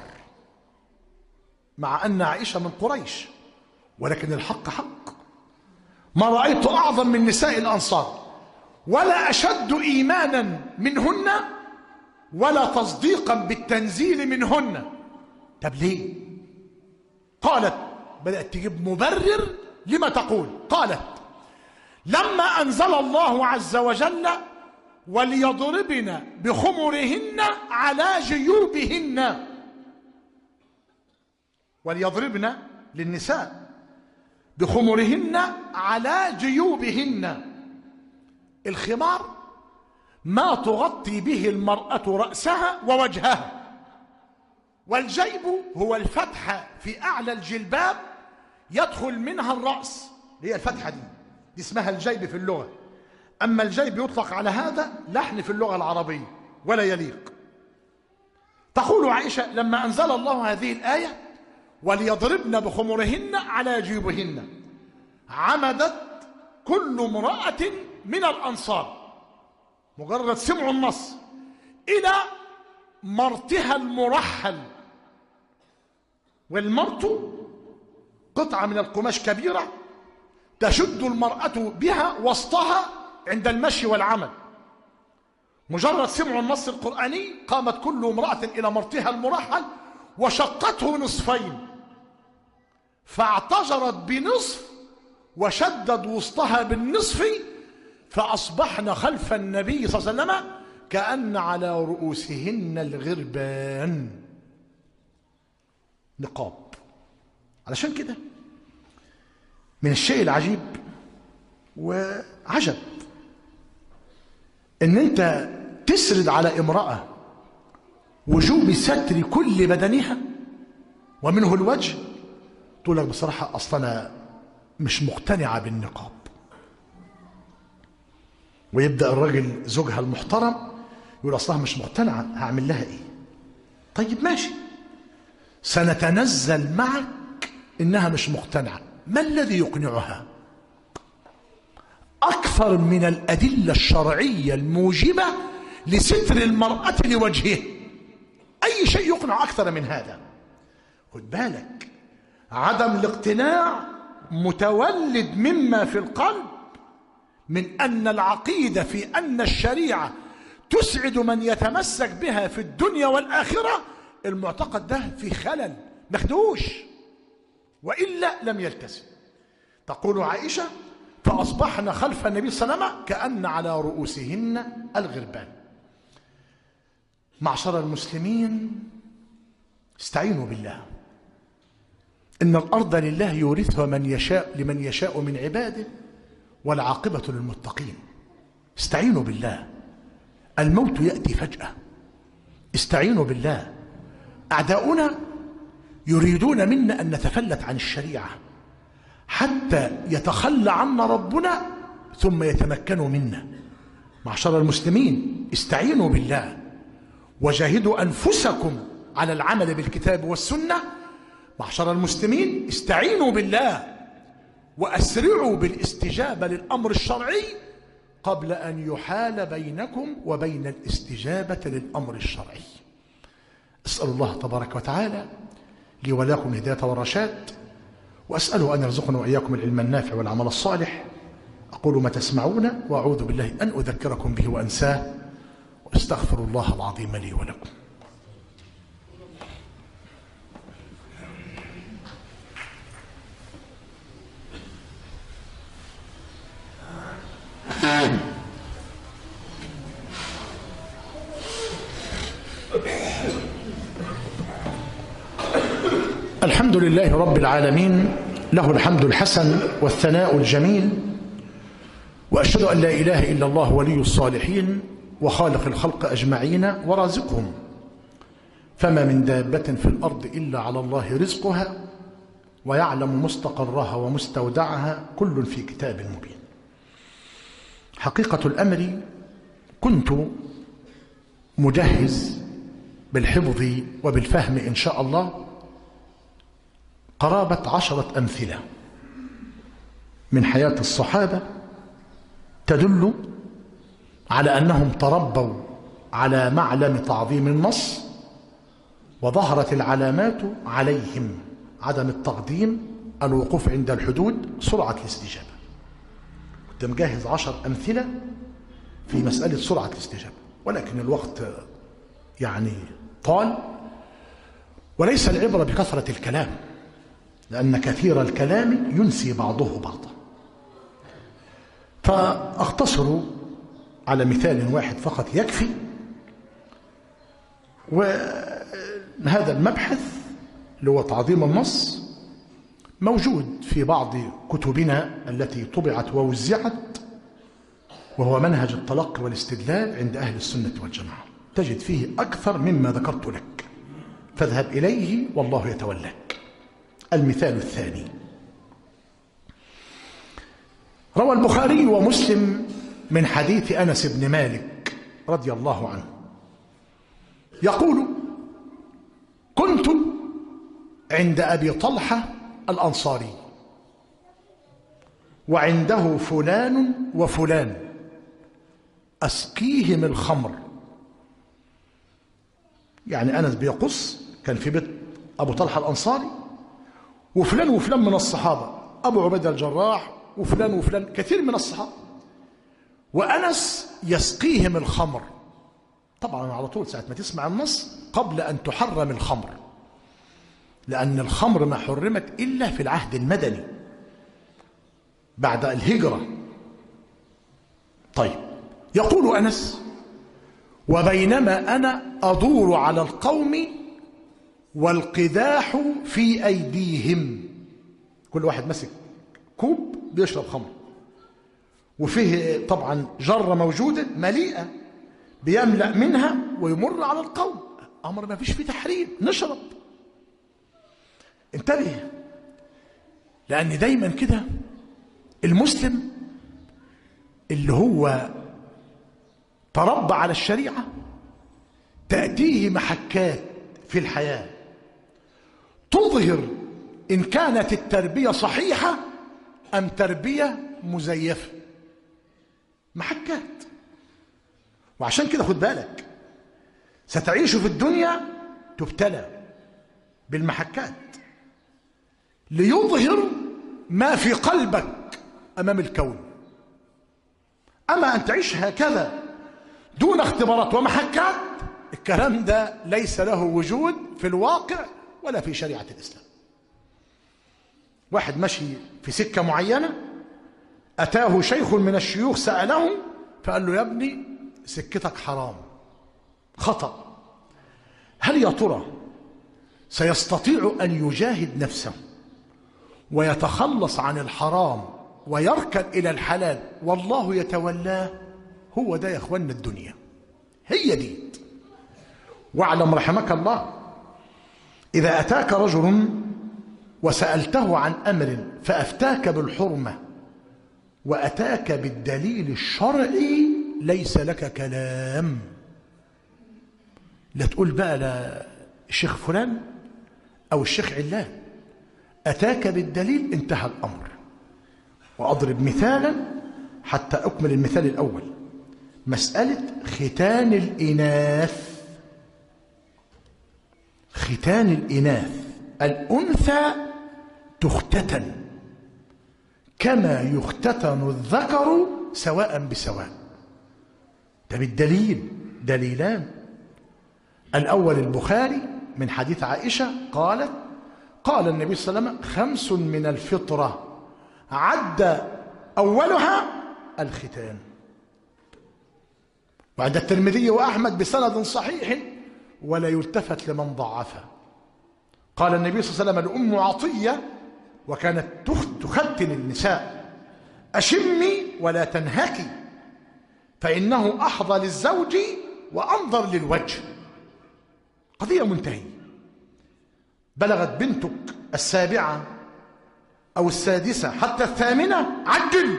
مع أن عائشة من قريش، ولكن الحق حق. ما رأيت أعظم من نساء الأنصار، ولا أشد إيمانا منهن، ولا تصديقا بالتنزيل منهن. طب ليه؟ قالت، بدأت تجيب مبرر لما تقول. قالت: لما أنزل الله عز وجل: وليضربن بخمرهن على جيوبهن. وليضربن للنساء بخمرهن على جيوبهن. الخمار ما تغطي به المرأة رأسها ووجهها، والجيب هو الفتحة في أعلى الجلباب يدخل منها الرأس، هي الفتحة دي دي اسمها الجيب في اللغة. أما الجيب يطلق على هذا لحن في اللغة العربية ولا يليق. تقول عائشة: لما أنزل الله هذه الآية: وليضربن بخمرهن على جيوبهن، عمدت كل امرأة من الأنصار، مجرد سمعوا النص، إلى مرتها المرحل. والمرت قطعة من القماش كبيرة تشد المرأة بها وسطها عند المشي والعمل. مجرد سمعوا النص القرآني قامت كل امرأة إلى مرتها المرحل وشقته نصفين، فاعتجرت بنصف وشدت وسطها بالنصف، فأصبحن خلف النبي صلى الله عليه وسلم كأن على رؤوسهن الغربان. نقاب. علشان كده من الشيء العجيب وعجب ان انت تسرد على امرأة وجوب ستر كل بدنها ومنه الوجه، تقول لك بصراحة اصلا مش مقتنعة بالنقاب. ويبدأ الراجل زوجها المحترم يقول اصلها مش مقتنعة، هعمل لها ايه؟ طيب ماشي، سنتنزل معك انها مش مقتنعة، ما الذي يقنعها؟ أكثر من الأدلة الشرعية الموجبة لستر المرأة لوجهه. أي شيء يقنع أكثر من هذا؟ خد بالك، عدم الاقتناع متولد مما في القلب من أن العقيدة في أن الشريعة تسعد من يتمسك بها في الدنيا والآخرة. المعتقد ده في خلل مخدوش، وإلا لم يلتزم. تقول عائشة: فأصبحنا خلف النبي صلى الله عليه وسلم كأن على رؤوسهن الغربان. معشر المسلمين، استعينوا بالله، إن الأرض لله يورثها من يشاء لمن يشاء من عباده والعاقبة للمتقين. استعينوا بالله، الموت يأتي فجأة. استعينوا بالله. أعداؤنا يريدون منا أن نتفلت عن الشريعة حتى يتخلى عنا ربنا ثم يتمكنوا منا. معشر المسلمين، استعينوا بالله وجاهدوا أنفسكم على العمل بالكتاب والسنة. معشر المسلمين، استعينوا بالله وأسرعوا بالاستجابة للأمر الشرعي قبل أن يحال بينكم وبين الاستجابة للأمر الشرعي. أسأل الله تبارك وتعالى لي ولكم الهداية والرشاد، وأسأله أن يرزقنا وإياكم العلم النافع والعمل الصالح. أقول ما تسمعون وأعوذ بالله أن أذكركم به وأنساه، وأستغفر الله العظيم لي ولكم. الحمد لله رب العالمين، له الحمد الحسن والثناء الجميل، وأشهد أن لا إله إلا الله ولي الصالحين وخالق الخلق أجمعين ورازقهم، فما من دابة في الأرض إلا على الله رزقها ويعلم مستقرها ومستودعها، كل في كتاب مبين. حقيقة الأمر، كنت مجهز بالحفظ وبالفهم إن شاء الله قرابة عشرة أمثلة من حياة الصحابة تدل على أنهم تربوا على معلم تعظيم النص، وظهرت العلامات عليهم عدم التقديم، الوقوف عند الحدود، سرعة الاستجابة. كنت مجهز عشر أمثلة في مسألة سرعة الاستجابة، ولكن الوقت يعني طال، وليس العبرة بكثرة الكلام، لأن كثير الكلام ينسي بعضه بعضا. فأختصر على مثال واحد فقط يكفي. وهذا المبحث اللي هو تعظيم النص موجود في بعض كتبنا التي طبعت ووزعت، وهو منهج التلقي والاستدلال عند أهل السنة والجماعة، تجد فيه أكثر مما ذكرت لك، فاذهب إليه والله يتولاك. المثال الثاني، روى البخاري ومسلم من حديث أنس بن مالك رضي الله عنه يقول: كنت عند أبي طلحة الأنصاري وعنده فلان وفلان أسقيهم الخمر. يعني أنس بيقص كان في بيت أبو طلحة الأنصاري وفلان وفلان من الصحابة، أبو عبيدة الجراح وفلان وفلان كثير من الصحابة، وأنس يسقيهم الخمر. طبعا على طول ساعة ما تسمع النص قبل أن تحرم الخمر، لأن الخمر ما حرمت إلا في العهد المدني بعد الهجرة. طيب، يقول أنس: وبينما أنا أدور على القوم والقداح في أيديهم، كل واحد مسك كوب بيشرب خمر، وفيه طبعا جرة موجودة مليئة بيملأ منها ويمر على القوم. أمر ما فيش فيه تحريم، نشرب. انتبه، لأن دايما كده المسلم اللي هو تربى على الشريعة تأتيه محكات في الحياة تظهر إن كانت التربية صحيحة أم تربية مزيفة. محكات. وعشان كده خد بالك، ستعيش في الدنيا تبتلى بالمحكات ليظهر ما في قلبك أمام الكون. أما أن تعيش هكذا دون اختبارات ومحكات، الكلام ده ليس له وجود في الواقع ولا في شريعة الإسلام. واحد ماشي في سكة معينة، أتاه شيخ من الشيوخ سأله فقال له: يا ابني سكتك حرام، خطأ. هل يا ترى سيستطيع أن يجاهد نفسه ويتخلص عن الحرام ويركن إلى الحلال والله يتولاه؟ هو ده يا أخوانا الدنيا، هي دي. واعلم رحمك الله، إذا أتاك رجل وسألته عن أمر فأفتاك بالحرمة وأتاك بالدليل الشرعي ليس لك كلام. لا تقول بقى لا الشيخ فلان أو الشيخ علان، أتاك بالدليل انتهى الأمر. وأضرب مثالا حتى أكمل المثال الأول. مسألة ختان الإناث. ختان الإناث، الأنثى تختتن كما يختتن الذكر سواء بسواء. ده بالدليل، دليلان. الأول البخاري من حديث عائشة قالت: قال النبي صلى الله عليه وسلم: خمس من الفطرة عد أولها الختان. وعند الترمذي وأحمد بسند صحيح ولا يلتفت لمن ضعفه. قال النبي صلى الله عليه وسلم لأم عطية وكانت تختن النساء: أشمي ولا تنهكي فإنه أحظى للزوج وأنظر للوجه. قضية منتهية. بلغت بنتك السابعة أو السادسة حتى الثامنة، عجل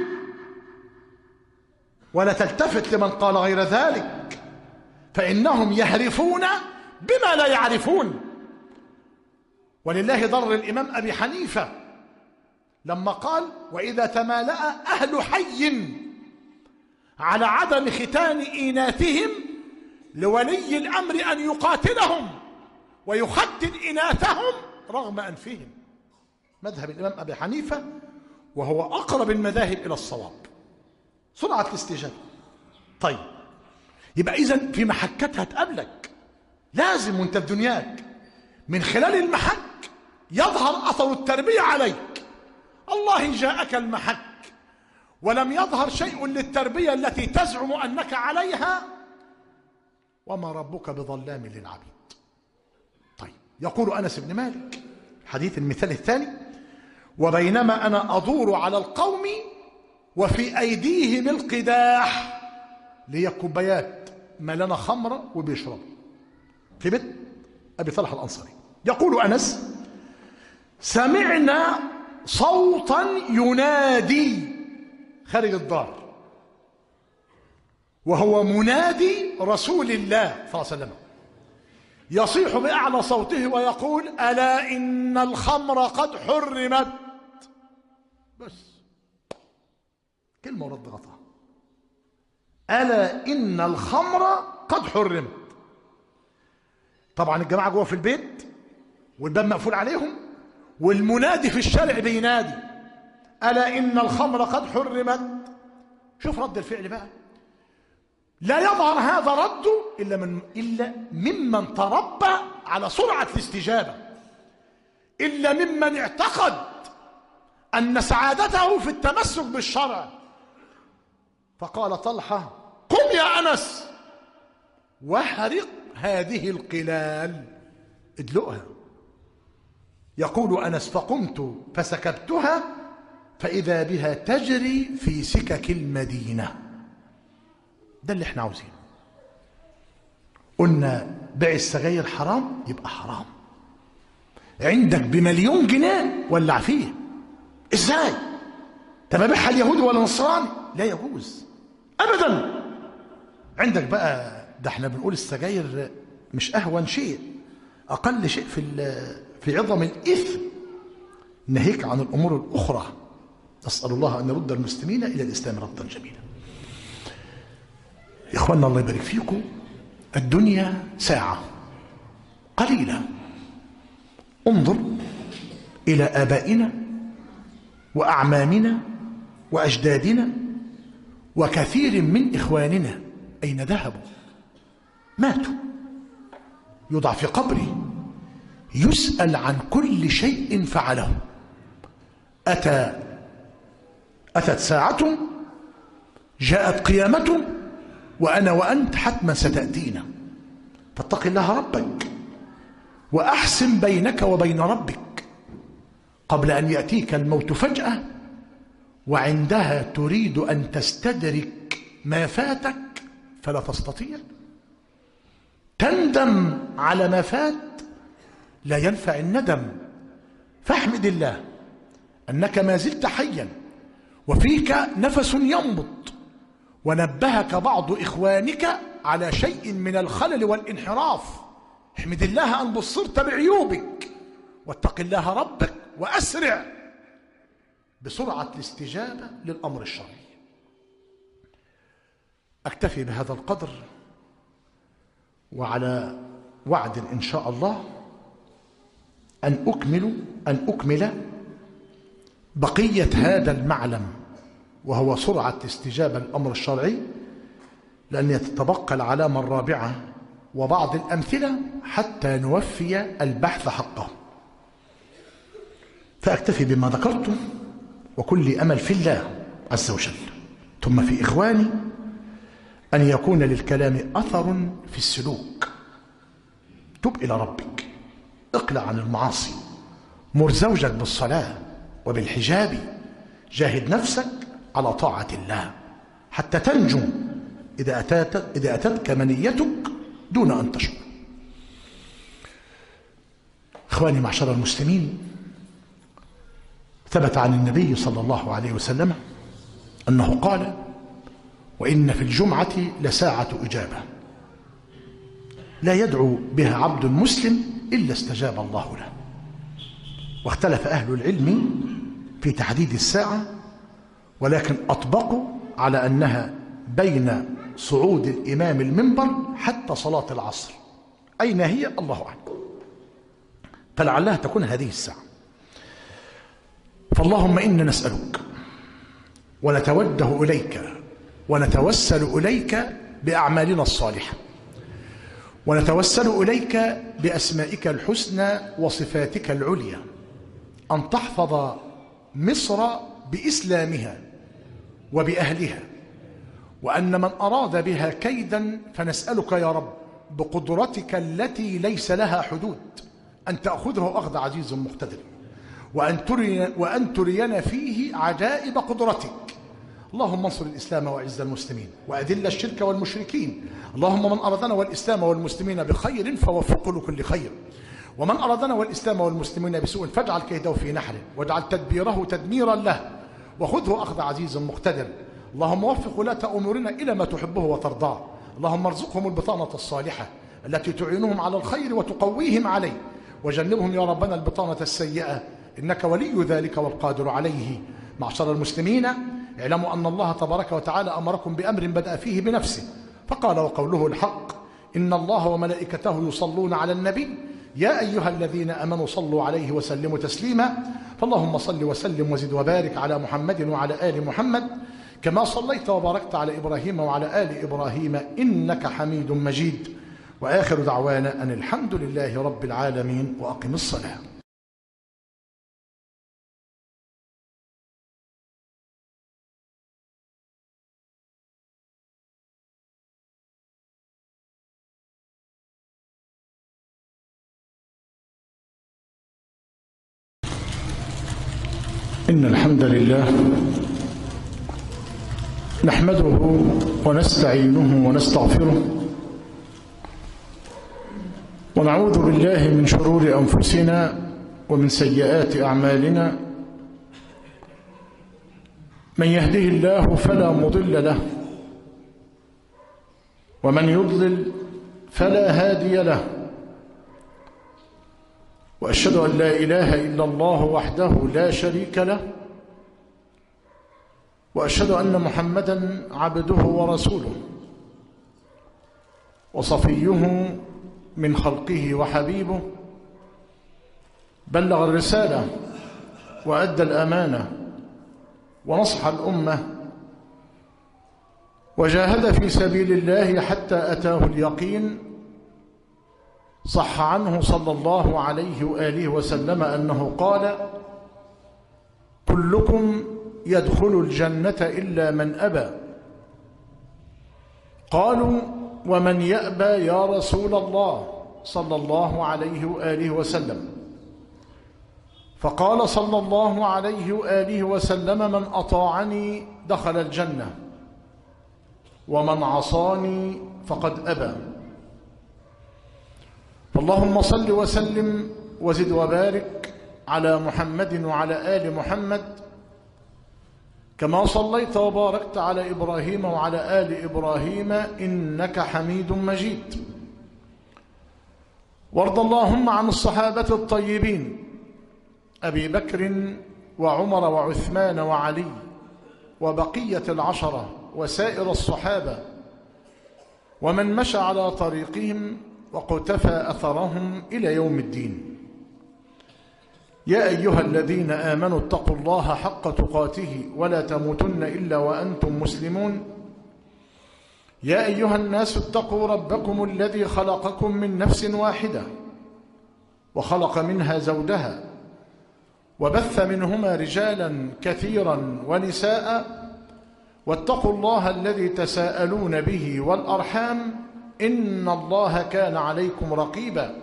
ولا تلتفت لمن قال غير ذلك، فإنهم يهرفون بما لا يعرفون. ولله ضر الإمام أبي حنيفة لما قال: وإذا تمالأ أهل حي على عدم ختان إناثهم لولي الأمر أن يقاتلهم ويختن إناثهم رغم أنفهم. مذهب الإمام أبي حنيفة وهو أقرب المذاهب إلى الصواب، سرعة الاستجابة. طيب، يبقى إذن في محكات هتقابلك لازم وانت في دنياك، من خلال المحك يظهر أثر التربية عليك. الله جاءك المحك ولم يظهر شيء للتربية التي تزعم أنك عليها، وما ربك بظلام للعبيد. طيب، يقول أنس بن مالك حديث المثال الثاني: وبينما أنا أدور على القوم وفي أيديهم القداح، لي كوبايات ملانة خمرة وبيشرب في بيت أبي طلحة الأنصاري. يقول أنس: سمعنا صوتا ينادي خارج الدار، وهو منادي رسول الله صلى الله عليه وسلم، يصيح بأعلى صوته ويقول: ألا إن الخمر قد حرمت. بس كلمة ورد غطاء. ألا إن الخمر قد حرمت. طبعا الجماعة جوه في البيت والباب مقفول عليهم، والمنادي في الشارع بينادي: ألا إن الخمر قد حرمت. شوف رد الفعل بقى، لا يظهر هذا رده إلا, من إلا ممن تربى على سرعة الاستجابة، إلا ممن اعتقد أن سعادته في التمسك بالشرع. فقال طلحة: قم يا أنس واحرق هذه القلال، ادلقها. يقول أنس: فقمت فسكبتها فإذا بها تجري في سكك المدينة. ده اللي احنا عاوزينه. قلنا بيع السجاير حرام، يبقى حرام. عندك بمليون جنيه ولع فيه، ازاي؟ طب ابيعها اليهودي ولا نصراني؟ لا يجوز ابدا. عندك بقى، ده احنا بنقول السجاير مش اهون شيء، اقل شيء في في عظم الاثم، ناهيك عن الامور الاخرى. نسال الله ان يرد المسلمين الى الاسلام ردا جميلا. يا اخوانا الله يبارك فيكم، الدنيا ساعه قليله. انظر الى ابائنا واعمامنا واجدادنا وكثير من اخواننا، اين ذهبوا؟ ماتوا، يوضع في قبره، يسأل عن كل شيء فعله. أتى أتت ساعة، جاءت قيامة، وأنا وأنت حتما ستأتينا. فاتق الله ربك وأحسن بينك وبين ربك قبل أن يأتيك الموت فجأة، وعندها تريد أن تستدرك ما فاتك فلا تستطيع. تندم على ما فات، لا ينفع الندم. فاحمد الله أنك ما زلت حيا وفيك نفس ينبض، ونبهك بعض إخوانك على شيء من الخلل والانحراف. احمد الله أن بصرت بعيوبك، واتق الله ربك وأسرع بسرعة الاستجابة للأمر الشرعي. أكتفي بهذا القدر، وعلى وعد إن شاء الله أن أكمل أن أكمل بقية هذا المعلم، وهو سرعة استجابة الأمر الشرعي، لأن يتبقى العلامة الرابعة وبعض الأمثلة حتى نوفي البحث حقه. فأكتفي بما ذكرته، وكل أمل في الله عز وجل، ثم في إخواني أن يكون للكلام أثر في السلوك. تب إلى ربك، اقلع عن المعاصي، مر زوجك بالصلاة وبالحجاب، جاهد نفسك على طاعة الله حتى تنجو إذا أتت إذا أتتك منيتك دون أن تشعر. إخواني معشر المسلمين، ثبت عن النبي صلى الله عليه وسلم أنه قال: وإن في الجمعة لساعة إجابة لا يدعو بها عبد مسلم إلا استجاب الله له. واختلف أهل العلم في تحديد الساعة، ولكن أطبقوا على أنها بين صعود الإمام المنبر حتى صلاة العصر. أين هي؟ الله أعلم، فلعلها تكون هذه الساعة. فاللهم إنا نسألك ونتوجه إليك ونتوسل إليك بأعمالنا الصالحة، ونتوسل إليك بأسمائك الحسنى وصفاتك العليا، أن تحفظ مصر بإسلامها وبأهلها، وأن من أراد بها كيدا فنسألك يا رب بقدرتك التي ليس لها حدود أن تأخذه أخذ عزيز مقتدر، وأن ترينا, وأن ترينا فيه عجائب قدرتك. اللهم انصر الإسلام وأعز المسلمين، وأذل الشرك والمشركين. اللهم من أرادنا والإسلام والمسلمين بخير فوفقه لكل خير، ومن أرادنا والإسلام والمسلمين بسوء فاجعل كيده في نحره، واجعل تدبيره تدميرا له، وخذه أخذ عزيز مقتدر. اللهم وفق ولاة أمورنا إلى ما تحبه وترضاه. اللهم ارزقهم البطانة الصالحة التي تعينهم على الخير وتقويهم عليه، وجنبهم يا ربنا البطانة السيئة، إنك ولي ذلك والقادر عليه. معشر المسلمين، اعلموا أن الله تبارك وتعالى أمركم بأمر بدأ فيه بنفسه، فقال وقوله الحق: إن الله وملائكته يصلون على النبي يا أيها الذين آمنوا صلوا عليه وسلموا تسليما. فاللهم صل وسلم وزد وبارك على محمد وعلى آل محمد كما صليت وباركت على إبراهيم وعلى آل إبراهيم إنك حميد مجيد. وآخر دعوانا أن الحمد لله رب العالمين، وأقم الصلاة. إن الحمد لله نحمده ونستعينه ونستغفره، ونعوذ بالله من شرور أنفسنا ومن سيئات أعمالنا. من يهده الله فلا مضل له، ومن يضلل فلا هادي له. وأشهد أن لا إله إلا الله وحده لا شريك له، وأشهد أن محمدًا عبده ورسوله وصفيه من خلقه وحبيبه. بلغ الرسالة وأدى الأمانة ونصح الأمة، وجاهد في سبيل الله حتى أتاه اليقين. صح عنه صلى الله عليه وآله وسلم أنه قال: كلكم يدخل الجنة إلا من أبى. قالوا: ومن يأبى يا رسول الله؟ صلى الله عليه وآله وسلم. فقال صلى الله عليه وآله وسلم: من أطاعني دخل الجنة، ومن عصاني فقد أبى. فاللهم صل وسلم وزد وبارك على محمد وعلى آل محمد كما صليت وباركت على إبراهيم وعلى آل إبراهيم إنك حميد مجيد. وارض اللهم عن الصحابة الطيبين أبي بكر وعمر وعثمان وعلي وبقية العشرة وسائر الصحابة ومن مشى على طريقهم وقتفى أثرهم إلى يوم الدين. يا أيها الذين آمنوا اتقوا الله حق تقاته ولا تموتن إلا وأنتم مسلمون. يا أيها الناس اتقوا ربكم الذي خلقكم من نفس واحدة وخلق منها زوجها وبث منهما رجالا كثيرا ونساء، واتقوا الله الذي تساءلون به والأرحام إن الله كان عليكم رقيبا.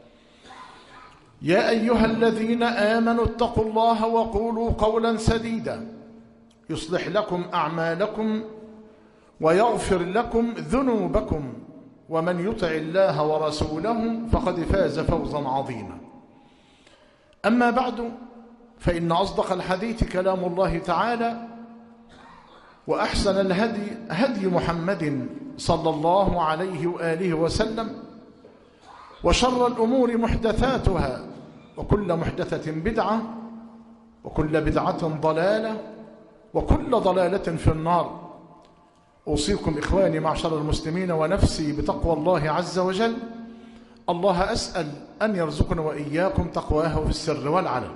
يا أيها الذين آمنوا اتقوا الله وقولوا قولا سديدا يصلح لكم أعمالكم ويغفر لكم ذنوبكم، ومن يطع الله ورسوله فقد فاز فوزا عظيما. أما بعد، فإن أصدق الحديث كلام الله تعالى، وأحسن الهدي هدي محمد صلى الله عليه وآله وسلم، وشر الأمور محدثاتها، وكل محدثة بدعة، وكل بدعة ضلالة، وكل ضلالة في النار. أوصيكم إخواني معشر المسلمين ونفسي بتقوى الله عز وجل. الله أسأل أن يرزقنا وإياكم تقواه في السر والعلن.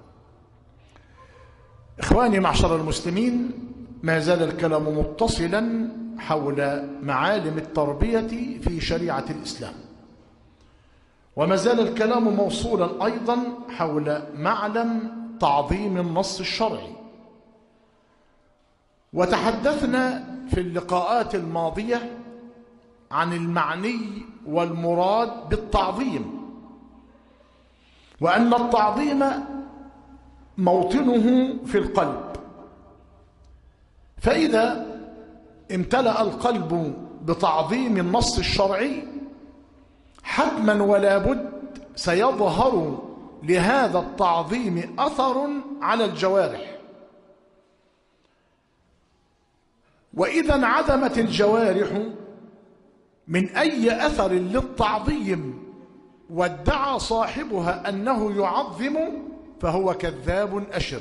إخواني معشر المسلمين، ما زال الكلام متصلا حول معالم التربية في شريعة الإسلام، وما زال الكلام موصولا أيضا حول معلم تعظيم النص الشرعي. وتحدثنا في اللقاءات الماضية عن المعني والمراد بالتعظيم، وأن التعظيم موطنه في القلب، فإذا امتلأ القلب بتعظيم النص الشرعي حتما ولا بد سيظهر لهذا التعظيم أثر على الجوارح. وإذا انعدمت الجوارح من أي أثر للتعظيم وادعى صاحبها أنه يعظم فهو كذاب أشر.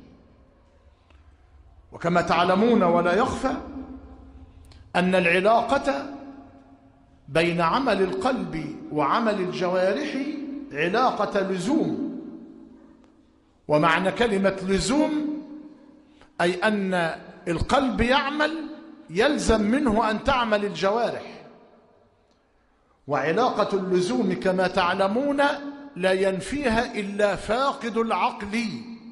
وكما تعلمون ولا يخفى أن العلاقة بين عمل القلب وعمل الجوارح علاقة لزوم. ومعنى كلمة لزوم أي أن القلب يعمل يلزم منه أن تعمل الجوارح. وعلاقة اللزوم كما تعلمون لا ينفيها إلا فاقد العقل.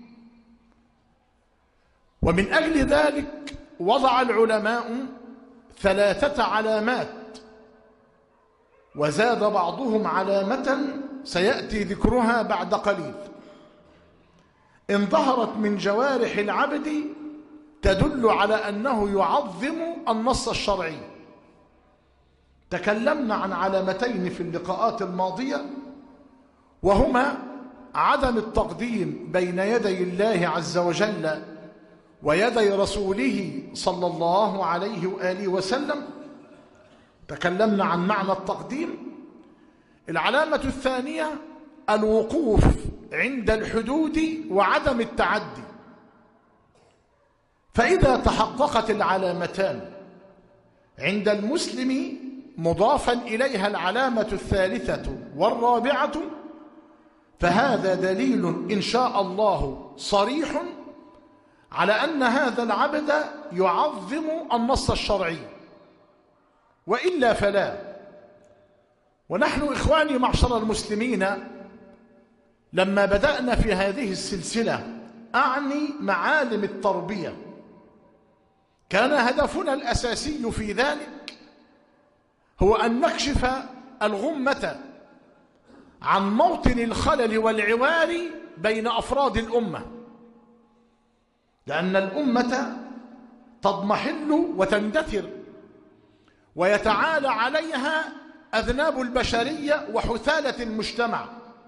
ومن أجل ذلك وضع العلماء ثلاثة علامات، وزاد بعضهم علامة سيأتي ذكرها بعد قليل، إن ظهرت من جوارح العبد تدل على أنه يعظم النص الشرعي. تكلمنا عن علامتين في اللقاءات الماضية، وهما عدم التقديم بين يدي الله عز وجل ويدي رسوله صلى الله عليه وآله وسلم. تكلمنا عن معنى التقديم. العلامة الثانية الوقوف عند الحدود وعدم التعدي. فإذا تحققت العلامتان عند المسلم مضافا إليها العلامة الثالثة والرابعة، فهذا دليل إن شاء الله صريح على أن هذا العبد يعظم النص الشرعي، وإلا فلا. ونحن إخواني معشر المسلمين لما بدأنا في هذه السلسلة، أعني معالم التربية، كان هدفنا الأساسي في ذلك هو أن نكشف الغمة عن موطن الخلل والعوار بين أفراد الأمة، لأن الأمة تضمحل وتندثر ويتعالى عليها أذناب البشرية وحثالة المجتمع.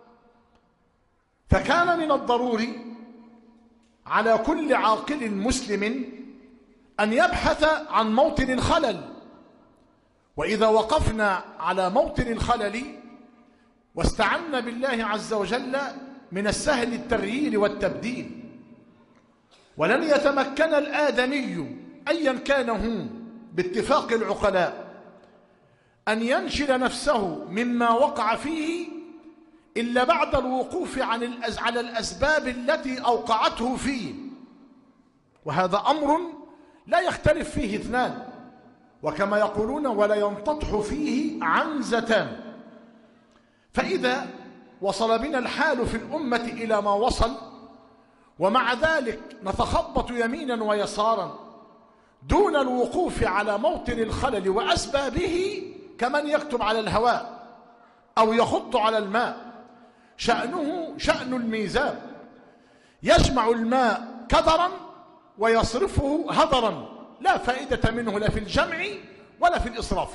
فكان من الضروري على كل عاقل مسلم أن يبحث عن موطن الخلل. وإذا وقفنا على موطن الخلل واستعنا بالله عز وجل من السهل التغيير والتبديل. ولن يتمكن الآدمي أيا كان هو باتفاق العقلاء أن ينشل نفسه مما وقع فيه إلا بعد الوقوف عن على الأسباب التي أوقعته فيه. وهذا أمر لا يختلف فيه اثنان، وكما يقولون ولا ينتطح فيه عنزتان. فإذا وصل بنا الحال في الأمة إلى ما وصل، ومع ذلك نتخبط يمينا ويسارا دون الوقوف على موطن الخلل وأسبابه، كمن يكتب على الهواء أو يخط على الماء. شأنه شأن الميزان، يجمع الماء كدرا ويصرفه هدرا، لا فائدة منه لا في الجمع ولا في الإصراف.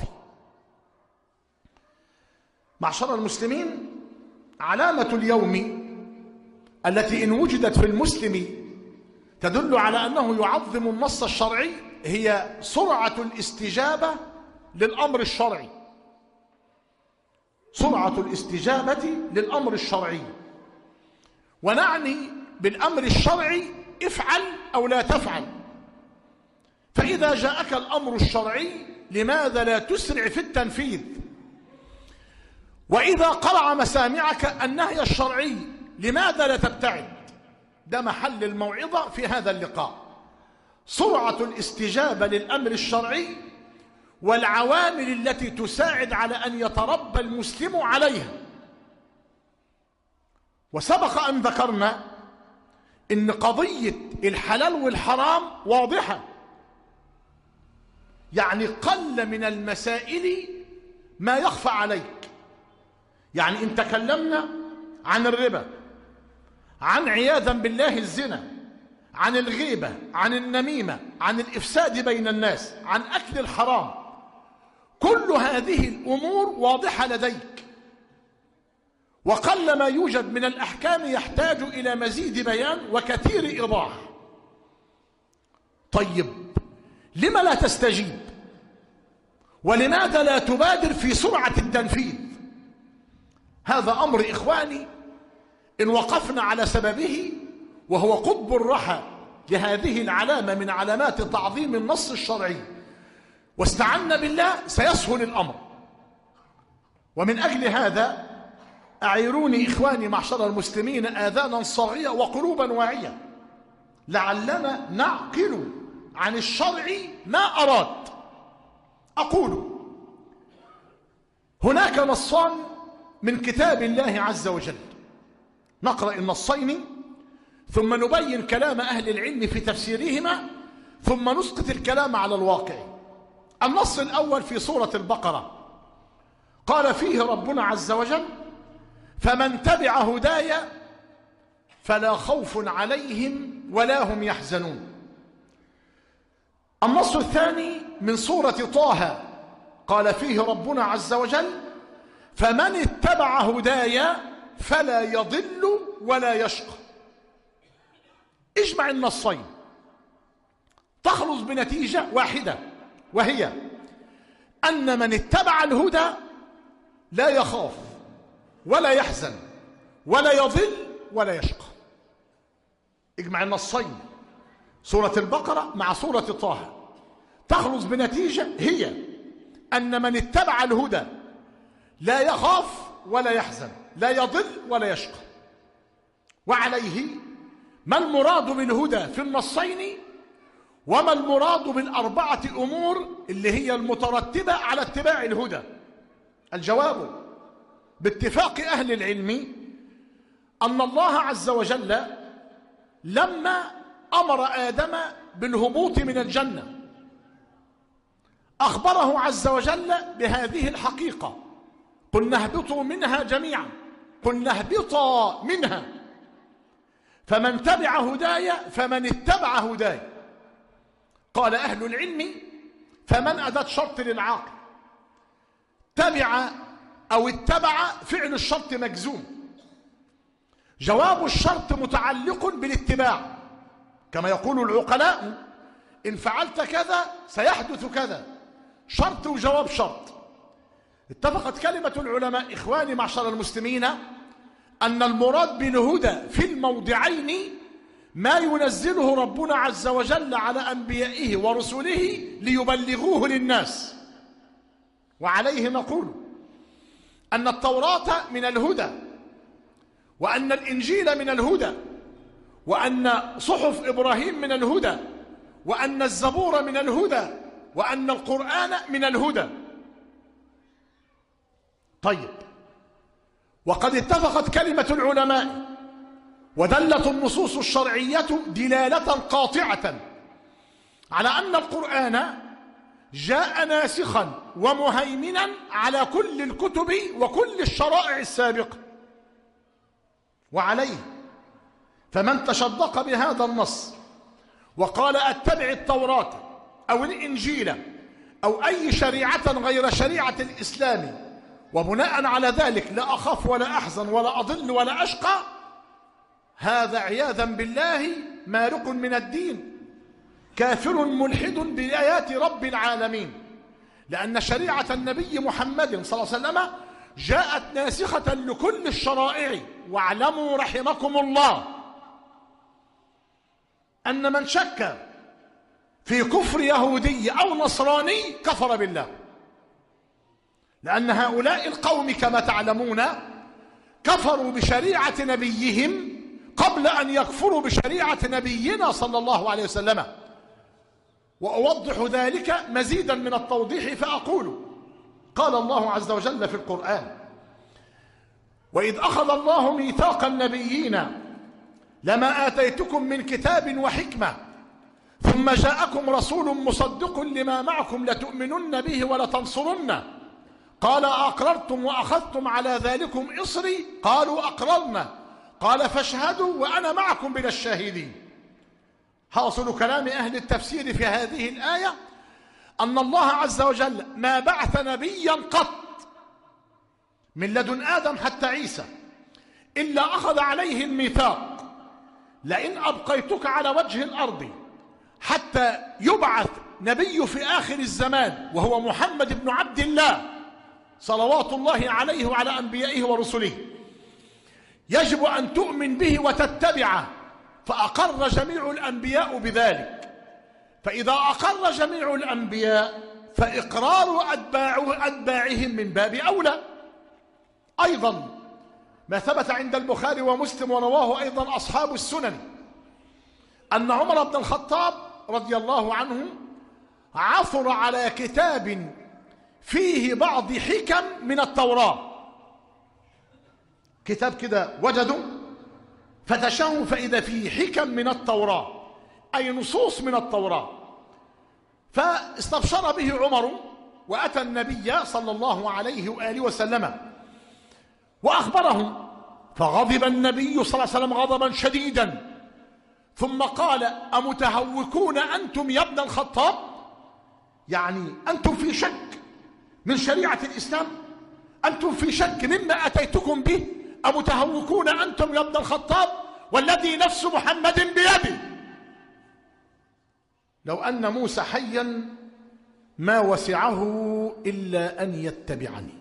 معشر المسلمين، علامة اليوم التي إن وجدت في المسلم تدل على أنه يعظم النص الشرعي هي سرعة الاستجابة للأمر الشرعي. سرعة الاستجابة للأمر الشرعي. ونعني بالأمر الشرعي افعل أو لا تفعل. فإذا جاءك الأمر الشرعي لماذا لا تسرع في التنفيذ؟ وإذا قرع مسامعك النهي الشرعي لماذا لا تبتعد؟ ده محل الموعظة في هذا اللقاء. سرعة الاستجابة للأمر الشرعي والعوامل التي تساعد على أن يتربى المسلم عليها. وسبق أن ذكرنا إن قضية الحلال والحرام واضحة، يعني قل من المسائل ما يخفى عليك. يعني إن تكلمنا عن الربا، عن عياذا بالله الزنا، عن الغيبة، عن النميمة، عن الإفساد بين الناس، عن أكل الحرام، كل هذه الأمور واضحة لديك، وقل ما يوجد من الأحكام يحتاج إلى مزيد بيان وكثير إيضاح. طيب، لما لا تستجيب؟ ولماذا لا تبادر في سرعة التنفيذ؟ هذا أمر إخواني إن وقفنا على سببه، وهو قطب الرحى لهذه العلامة من علامات تعظيم النص الشرعي، واستعنا بالله سيسهل الأمر. ومن أجل هذا أعيروني إخواني معشر المسلمين آذانا صاغية وقلوبا واعية لعلنا نعقل عن الشرع ما أراد. أقول هناك نصان من كتاب الله عز وجل، نقرأ النصين ثم نبين كلام أهل العلم في تفسيرهما ثم نسقط الكلام على الواقع. النص الأول في سورة البقرة قال فيه ربنا عز وجل: فمن تبع هداي فلا خوف عليهم ولا هم يحزنون. النص الثاني من سورة طه قال فيه ربنا عز وجل: فمن اتبع هداي فلا يضل ولا يشقى. اجمع النصين تخلص بنتيجة واحدة، وهي أن من اتبع الهدى لا يخاف ولا يحزن ولا يضل ولا يشقى. اجمع النصين سورة البقرة مع سورة طه تخلص بنتيجة هي أن من اتبع الهدى لا يخاف ولا يحزن لا يضل ولا يشقى. وعليه ما المراد بالهدى في النصين وما المراد بالأربعة أمور اللي هي المترتبة على اتباع الهدى؟ الجواب باتفاق أهل العلم أن الله عز وجل لما أمر آدم بالهبوط من الجنة أخبره عز وجل بهذه الحقيقة: قلنا اهبطوا منها جميعا، قلنا اهبطا منها، فمن تبع هداي فمن اتبع هداي. قال أهل العلم: فمن أداة شرط للعاقل، تبع أو اتبع فعل الشرط مجزوم، جواب الشرط متعلق بالاتباع، كما يقول العقلاء: إن فعلت كذا سيحدث كذا، شرط وجواب شرط. اتفقت كلمة العلماء إخواني معشر المسلمين أن المراد بالهدى في الموضعين ما ينزله ربنا عز وجل على أنبيائه ورسله ليبلغوه للناس. وعليه نقول أن التوراة من الهدى، وأن الإنجيل من الهدى، وأن صحف إبراهيم من الهدى، وأن الزبور من الهدى، وأن القرآن من الهدى. طيب، وقد اتفقت كلمة العلماء ودلت النصوص الشرعية دلالة قاطعة على أن القرآن جاء ناسخا ومهيمنا على كل الكتب وكل الشرائع السابقة. وعليه فمن تشدق بهذا النص وقال أتبع التوراة أو الإنجيل أو أي شريعة غير شريعة الإسلام وبناء على ذلك لا أخاف ولا أحزن ولا أضل ولا أشقى، هذا عياذا بالله مارق من الدين، كافر ملحد بآيات رب العالمين، لأن شريعة النبي محمد صلى الله عليه وسلم جاءت ناسخة لكل الشرائع. واعلموا رحمكم الله أن من شك في كفر يهودي أو نصراني كفر بالله، لأن هؤلاء القوم كما تعلمون كفروا بشريعة نبيهم قبل أن يكفروا بشريعة نبينا صلى الله عليه وسلم. وأوضح ذلك مزيدا من التوضيح فأقول: قال الله عز وجل في القرآن: وإذ أخذ الله ميثاق النبيين لما آتيتكم من كتاب وحكمة ثم جاءكم رسول مصدق لما معكم لتؤمنن به ولتنصرنه قال أقررتم وأخذتم على ذلكم إصري قالوا أقررنا قال فاشهدوا وأنا معكم من الشاهدين. حاصل كلام أهل التفسير في هذه الآية أن الله عز وجل ما بعث نبيا قط من لدن آدم حتى عيسى إلا أخذ عليه الميثاق: لئن أبقيتك على وجه الأرض حتى يبعث نبي في آخر الزمان وهو محمد بن عبد الله صلوات الله عليه وعلى أنبيائه ورسله، يجب أن تؤمن به وتتبعه. فأقر جميع الأنبياء بذلك، فإذا أقر جميع الأنبياء فإقرار أتباعه أتباعهم من باب أولى. أيضا ما ثبت عند البخاري ومسلم ورواه أيضا أصحاب السنن أن عمر بن الخطاب رضي الله عنه عثر على كتاب فيه بعض حكم من التوراة. كتاب كده وجدوا فتشاه فإذا فيه حكم من التوراة، أي نصوص من التوراة. فاستبشر به عمر وأتى النبي صلى الله عليه وآله وسلم وأخبره، فغضب النبي صلى الله عليه وسلم غضبا شديدا، ثم قال: أمتهوكون أنتم يا ابن الخطاب؟ يعني أنتم في شك من شريعة الإسلام؟ أنتم في شك مما أتيتكم به؟ أمتهوكون أنتم يا ابن الخطاب؟ والذي نفس محمد بيده لو أن موسى حيا ما وسعه إلا أن يتبعني.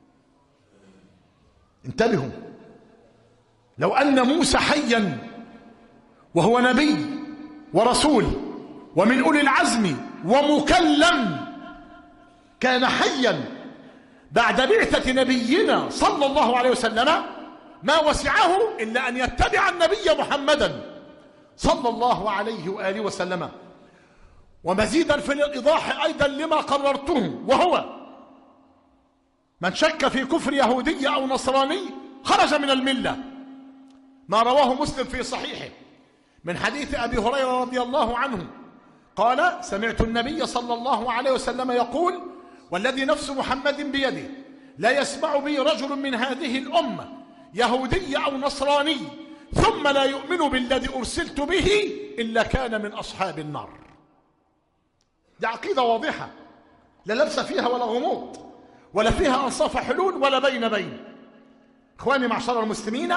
انتبهوا، لو أن موسى حيا وهو نبي ورسول ومن أولي العزم ومكلم، كان حيا بعد بعثة نبينا صلى الله عليه وسلم، ما وسعه إلا أن يتبع النبي محمدا صلى الله عليه وآله وسلم. ومزيدا في الإيضاح أيضا لما قررته، وهو من شك في كفر يهودي أو نصراني خرج من الملة، ما رواه مسلم في صحيحه من حديث أبي هريرة رضي الله عنه قال: سمعت النبي صلى الله عليه وسلم يقول: والذي نفس محمد بيده لا يسمع بي رجل من هذه الأمة يهودي أو نصراني ثم لا يؤمن بالذي أرسلت به إلا كان من أصحاب النار. دي عقيدة واضحة لا لبس فيها ولا غموض ولا فيها أنصاف حلول ولا بين بين. إخواني معشر المسلمين،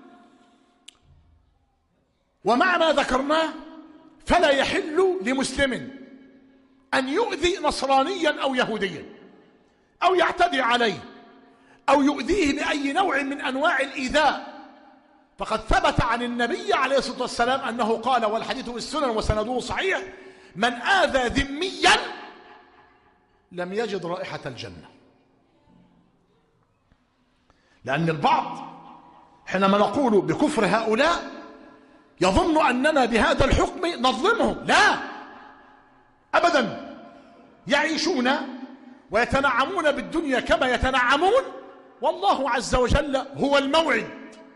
ومع ما ذكرناه فلا يحل لمسلم أن يؤذي نصرانيا أو يهوديا أو يعتدي عليه أو يؤذيه بأي نوع من أنواع الإيذاء، فقد ثبت عن النبي عليه الصلاة والسلام أنه قال، والحديث في السنن وسنده صحيح: من آذى ذميا لم يجد رائحة الجنة. لأن البعض حينما نقول بكفر هؤلاء يظن أننا بهذا الحكم نظلمهم. لا أبدا، يعيشون ويتنعمون بالدنيا كما يتنعمون، والله عز وجل هو الموعد،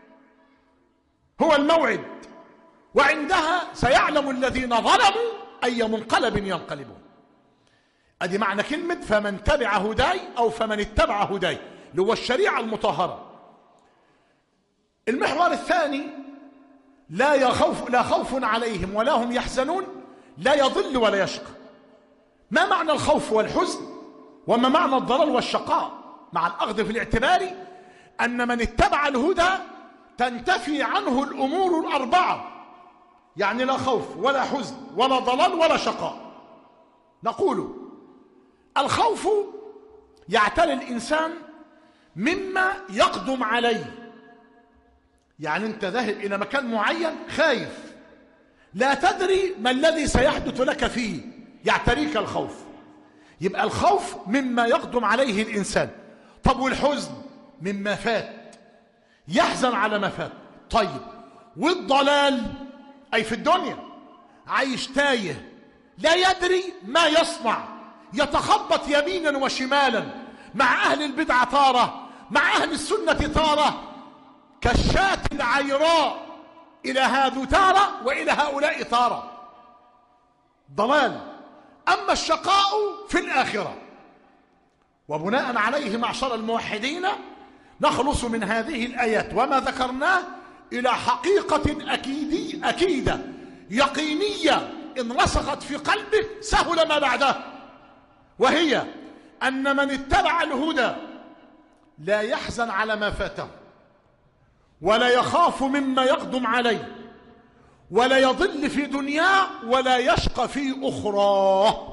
هو الموعد، وعندها سيعلم الذين ظلموا أي منقلب ينقلبون. أدي معنى كلمة فمن تبع هداي أو فمن اتبع هداي، اللي هو الشريعة المطهرة. المحور الثاني: لا يخوف لا خوف عليهم ولا هم يحزنون، لا يضل ولا يشقى. ما معنى الخوف والحزن وما معنى الضلال والشقاء؟ مع الأخذ في الاعتبار أن من اتبع الهدى تنتفي عنه الأمور الأربعة، يعني لا خوف ولا حزن ولا ضلال ولا شقاء. نقول الخوف يعتري الإنسان مما يقدم عليه، يعني أنت ذاهب إلى مكان معين خايف، لا تدري ما الذي سيحدث لك فيه، يعتريك الخوف. يبقى الخوف مما يقدم عليه الإنسان. طب والحزن؟ مما فات، يحزن على ما فات. طيب والضلال؟ أي في الدنيا عايش تايه لا يدري ما يصنع، يتخبط يمينا وشمالا، مع أهل البدعة تارة، مع أهل السنة تارة، كالشاة العيراء، إلى هذا تارة وإلى هؤلاء تارة. ضلال. أما الشقاء في الآخرة. وبناء عليه معشر الموحدين نخلص من هذه الآيات وما ذكرناه إلى حقيقة أكيدي أكيدة يقينية إن رسخت في قلبك سهل ما بعده، وهي أن من اتبع الهدى لا يحزن على ما فاته، ولا يخاف مما يقدم عليه، ولا يضل في دنياه، ولا يشقى في أخراه.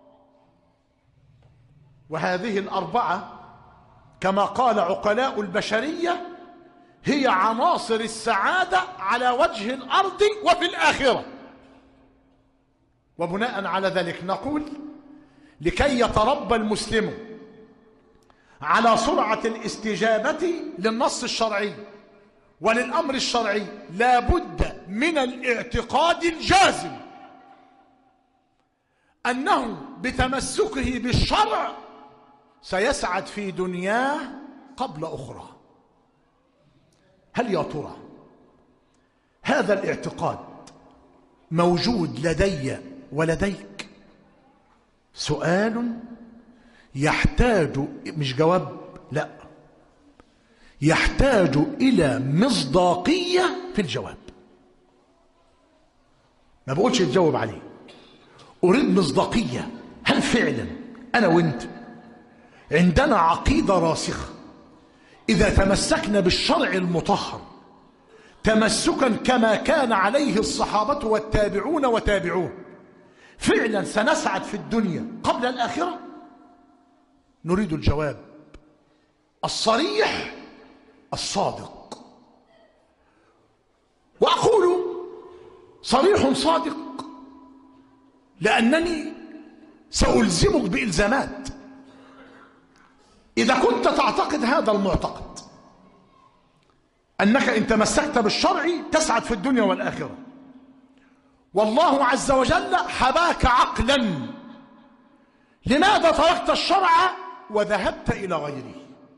وهذه الأربعة كما قال عقلاء البشرية هي عناصر السعادة على وجه الأرض وفي الآخرة. وبناء على ذلك نقول: لكي يتربى المسلم على سرعة الاستجابة للنص الشرعي وللأمر الشرعي لا بد من الاعتقاد الجازم أنه بتمسكه بالشرع سيسعد في دنياه قبل أخرى. هل يا ترى هذا الاعتقاد موجود لدي ولديك؟ سؤال يحتاج مش جواب، لا، يحتاج إلى مصداقية في الجواب. ما بقولش تجاوب عليه، أريد مصداقية. هل فعلا أنا وإنت عندنا عقيدة راسخة إذا تمسكنا بالشرع المطهر تمسكا كما كان عليه الصحابة والتابعون وتابعوه فعلا سنسعد في الدنيا قبل الآخرة؟ نريد الجواب الصريح الصادق. وأقول صريح صادق لأنني سألزمك بإلزامات. إذا كنت تعتقد هذا المعتقد أنك إن تمسكت بالشرع تسعد في الدنيا والآخرة، والله عز وجل حباك عقلا، لماذا تركت الشرع وذهبت إلى غيره؟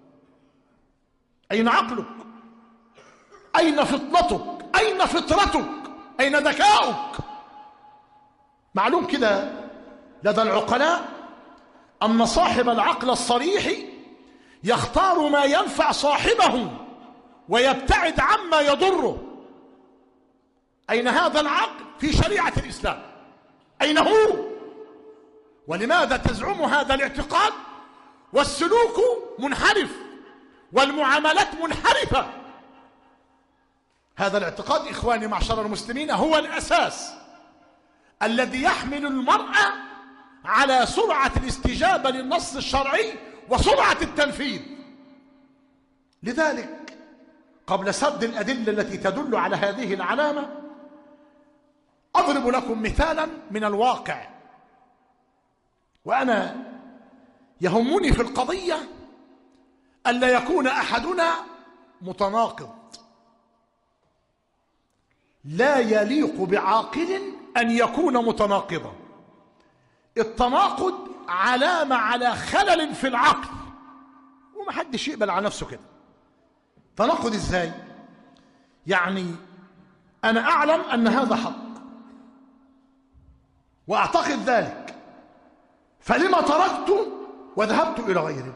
أين عقلك؟ أين فطنتك؟ أين فطرتك؟ أين ذكاؤك؟ معلوم كده لدى العقلاء أن صاحب العقل الصريح يختار ما ينفع صاحبه ويبتعد عما يضره. أين هذا العقل في شريعة الإسلام؟ أين هو؟ ولماذا تزعم هذا الاعتقاد والسلوك منحرف والمعاملات منحرفة؟ هذا الاعتقاد إخواني معشر المسلمين هو الأساس الذي يحمل المرأة على سرعة الاستجابة للنص الشرعي وسرعة التنفيذ. لذلك قبل سرد الأدلة التي تدل على هذه العلامة أضرب لكم مثالا من الواقع. وأنا يهمني في القضية ألا يكون أحدنا متناقض. لا يليق بعاقل أن يكون متناقضا. التناقض علامة على خلل في العقل، ومحدش يقبل على نفسه كده. تناقض ازاي؟ يعني أنا أعلم أن هذا حق وأعتقد ذلك، فلما تركته وذهبت إلى غيره؟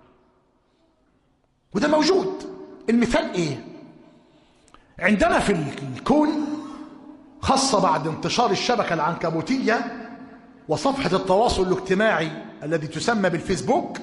وده موجود. المثال إيه؟ عندنا في الكون، خاصة بعد انتشار الشبكة العنكبوتية وصفحة التواصل الاجتماعي الذي تسمى بالفيسبوك،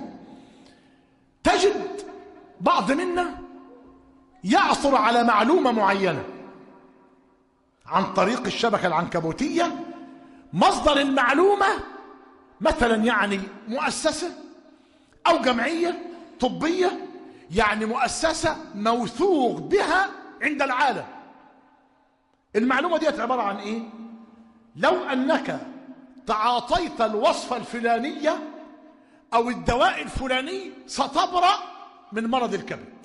تجد بعض منا يعثر على معلومة معينة عن طريق الشبكة العنكبوتية. مصدر المعلومة مثلا يعني مؤسسة أو جمعية طبية، يعني مؤسسة موثوق بها عند العالم. المعلومة دي عبارة عن إيه؟ لو أنك تعاطيت الوصفة الفلانية أو الدواء الفلاني ستبرأ من مرض الكبد،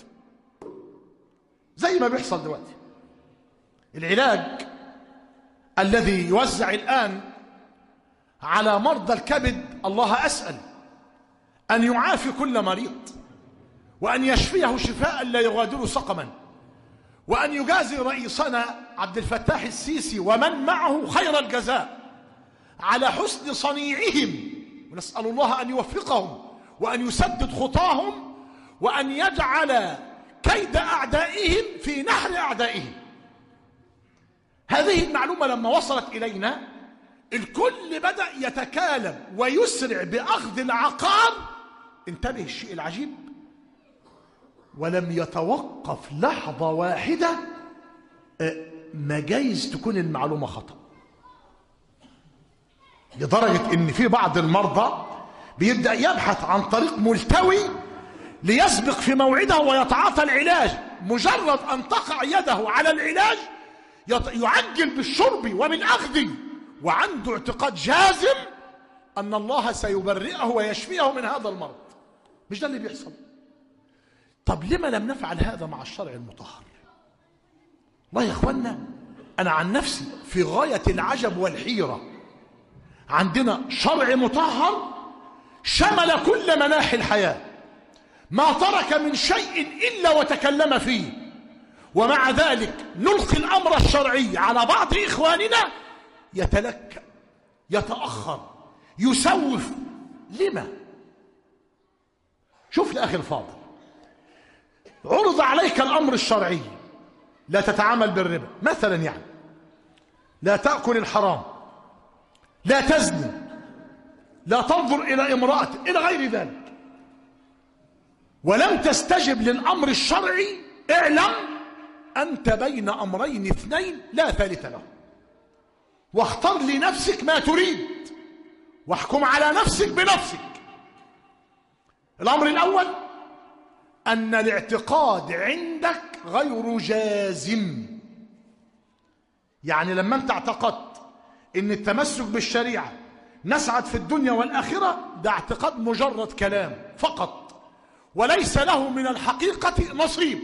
زي ما بيحصل دلوقتي. العلاج الذي يوزع الآن على مرضى الكبد، الله أسأل أن يعافي كل مريض وأن يشفيه شفاء لا يغادر سقما، وأن يجازي رئيسنا عبد الفتاح السيسي ومن معه خير الجزاء على حسن صنيعهم، ونسأل الله أن يوفقهم وأن يسدد خطاهم وأن يجعل كيد أعدائهم في نحر أعدائهم. هذه المعلومة لما وصلت إلينا الكل بدأ يتكالب ويسرع بأخذ العقار. انتبه الشيء العجيب، ولم يتوقف لحظة واحدة ما جايز تكون المعلومة خطأ، لدرجة ان في بعض المرضى بيبدأ يبحث عن طريق ملتوي ليسبق في موعده ويتعاطى العلاج. مجرد ان تقع يده على العلاج يعجل بالشرب وبالأخذ، وعنده اعتقاد جازم ان الله سيبرئه ويشفيه من هذا المرض. مش ده اللي بيحصل؟ طب لما لم نفعل هذا مع الشرع المطهر؟ والله يا اخوانا انا عن نفسي في غاية العجب والحيرة. عندنا شرع مطهر شمل كل مناحي الحياة، ما ترك من شيء إلا وتكلم فيه، ومع ذلك نلقي الأمر الشرعي على بعض إخواننا يتلكأ، يتأخر، يسوف. لما؟ شوف الأخي الفاضل، عرض عليك الأمر الشرعي، لا تتعامل بالربا مثلا، يعني لا تأكل الحرام، لا تزني، لا تنظر إلى امرأة، إلى غير ذلك، ولم تستجب للأمر الشرعي، اعلم أنت بين أمرين اثنين لا ثالث له، واختر لنفسك ما تريد، واحكم على نفسك بنفسك. الأمر الأول أن الاعتقاد عندك غير جازم، يعني لما أنت اعتقدت أن التمسك بالشريعة نسعد في الدنيا والآخرة، ده اعتقاد مجرد كلام فقط، وليس له من الحقيقة نصيب.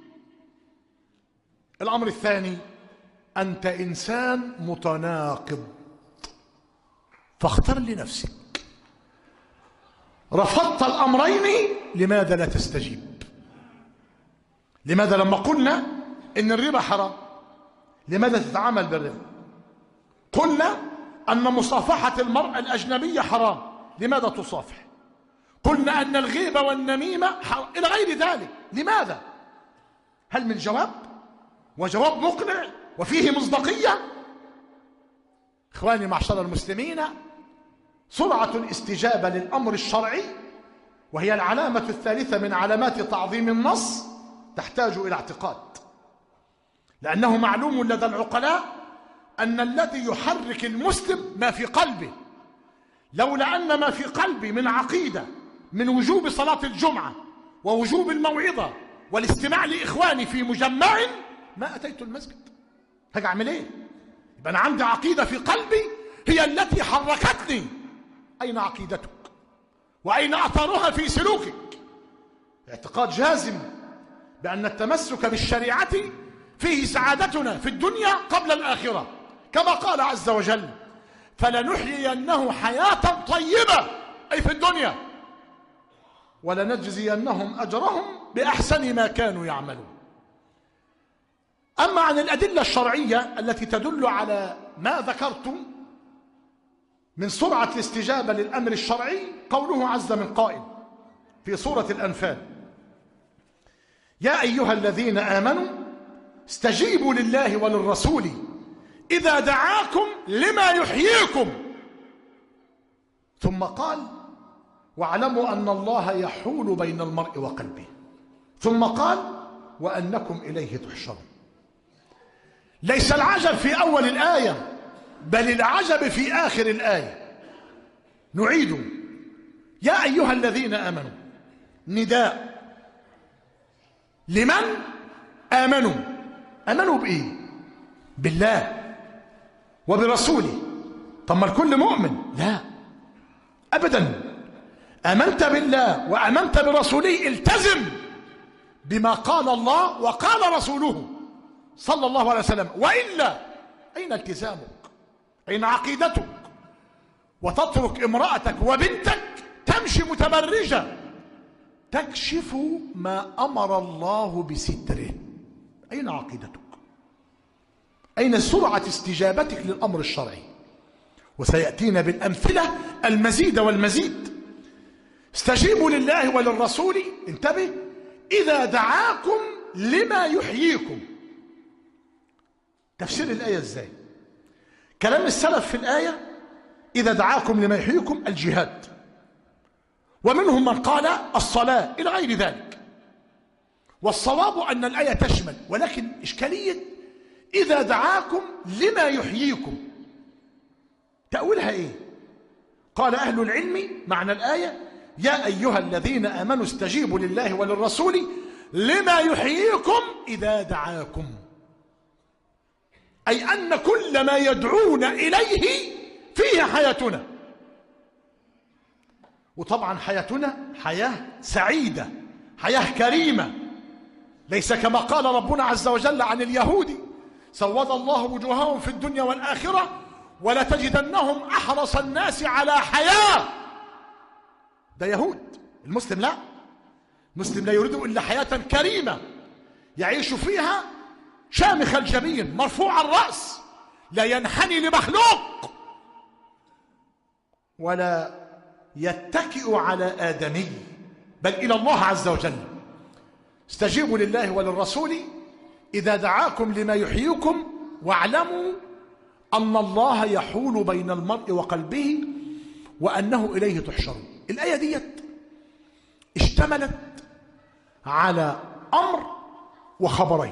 الأمر الثاني، أنت إنسان متناقض، فاختر لنفسك. رفضت الأمرين، لماذا لا تستجيب؟ لماذا لما قلنا إن الربا حرام لماذا تتعامل بالربا؟ قلنا أن مصافحة المرأة الأجنبية حرام، لماذا تصافح؟ قلنا أن الغيبة والنميمة حرام، إلى غير ذلك، لماذا؟ هل من جواب؟ وجواب مقنع وفيه مصداقية؟ إخواني معشر المسلمين، سرعة الاستجابة للأمر الشرعي، وهي العلامة الثالثة من علامات تعظيم النص، تحتاج إلى اعتقاد، لأنه معلوم لدى العقلاء أن الذي يحرك المسلم ما في قلبه. لولا أن ما في قلبي من عقيدة، من وجوب صلاة الجمعة ووجوب الموعظة والاستماع لإخواني في مجمع، ما أتيت المسجد. هاجي أعمل إيه؟ يبقى أنا عندي عقيدة في قلبي هي التي حركتني. أين عقيدتك؟ وأين أثرها في سلوكك؟ اعتقاد جازم بأن التمسك بالشريعة فيه سعادتنا في الدنيا قبل الآخرة، كما قال عز وجل: فلنحيينه حياة طيبة، أي في الدنيا، ولنجزينهم أجرهم بأحسن ما كانوا يعملون. أما عن الأدلة الشرعية التي تدل على ما ذكرت من سرعة الاستجابة للأمر الشرعي، قوله عز من قائل في سورة الأنفال: يا أيها الذين آمنوا استجيبوا لله وللرسول إذا دعاكم لما يحييكم، ثم قال: واعلموا أن الله يحول بين المرء وقلبه، ثم قال: وأنكم إليه تحشرون. ليس العجب في أول الآية، بل العجب في آخر الآية. نعيد: يا أيها الذين آمنوا، نداء لمن؟ آمنوا. آمنوا بإيه؟ بالله وبرسوله. طب ما الكل مؤمن؟ لا أبدا. آمنت بالله وآمنت برسوله، التزم بما قال الله وقال رسوله صلى الله عليه وسلم، وإلا أين التزامك؟ أين عقيدتك؟ وتترك امرأتك وبنتك تمشي متبرجة تكشف ما أمر الله بستره. أين عقيدتك؟ أين سرعة استجابتك للأمر الشرعي؟ وسيأتينا بالأمثلة المزيد والمزيد. استجيبوا لله وللرسول، انتبه، إذا دعاكم لما يحييكم. تفسير الآية ازاي؟ كلام السلف في الآية: إذا دعاكم لما يحييكم الجهاد، ومنهم من قال الصلاة إلى غير ذلك. والصواب أن الآية تشمل، ولكن إشكالية إذا دعاكم لما يحييكم تأويلها إيه؟ قال أهل العلم معنى الآية: يا أيها الذين آمنوا استجيبوا لله وللرسول لما يحييكم إذا دعاكم، أي أن كل ما يدعون إليه فيه حياتنا. وطبعا حياتنا حياة سعيدة، حياة كريمة، ليس كما قال ربنا عز وجل عن اليهود سود الله وجوههم في الدنيا والآخرة ولتجدنهم أحرص الناس على حياة. ده يهود. المسلم لا، المسلم لا يريد إلا حياة كريمة يعيش فيها شامخ الجبين مرفوع الرأس، لا ينحني لمخلوق ولا يتكئ على آدمي، بل إلى الله عز وجل. استجيبوا لله وللرسول إذا دعاكم لما يحييكم واعلموا أن الله يحول بين المرء وقلبه وأنه إليه تحشرون. الآية دي اشتملت على أمر وخبرين.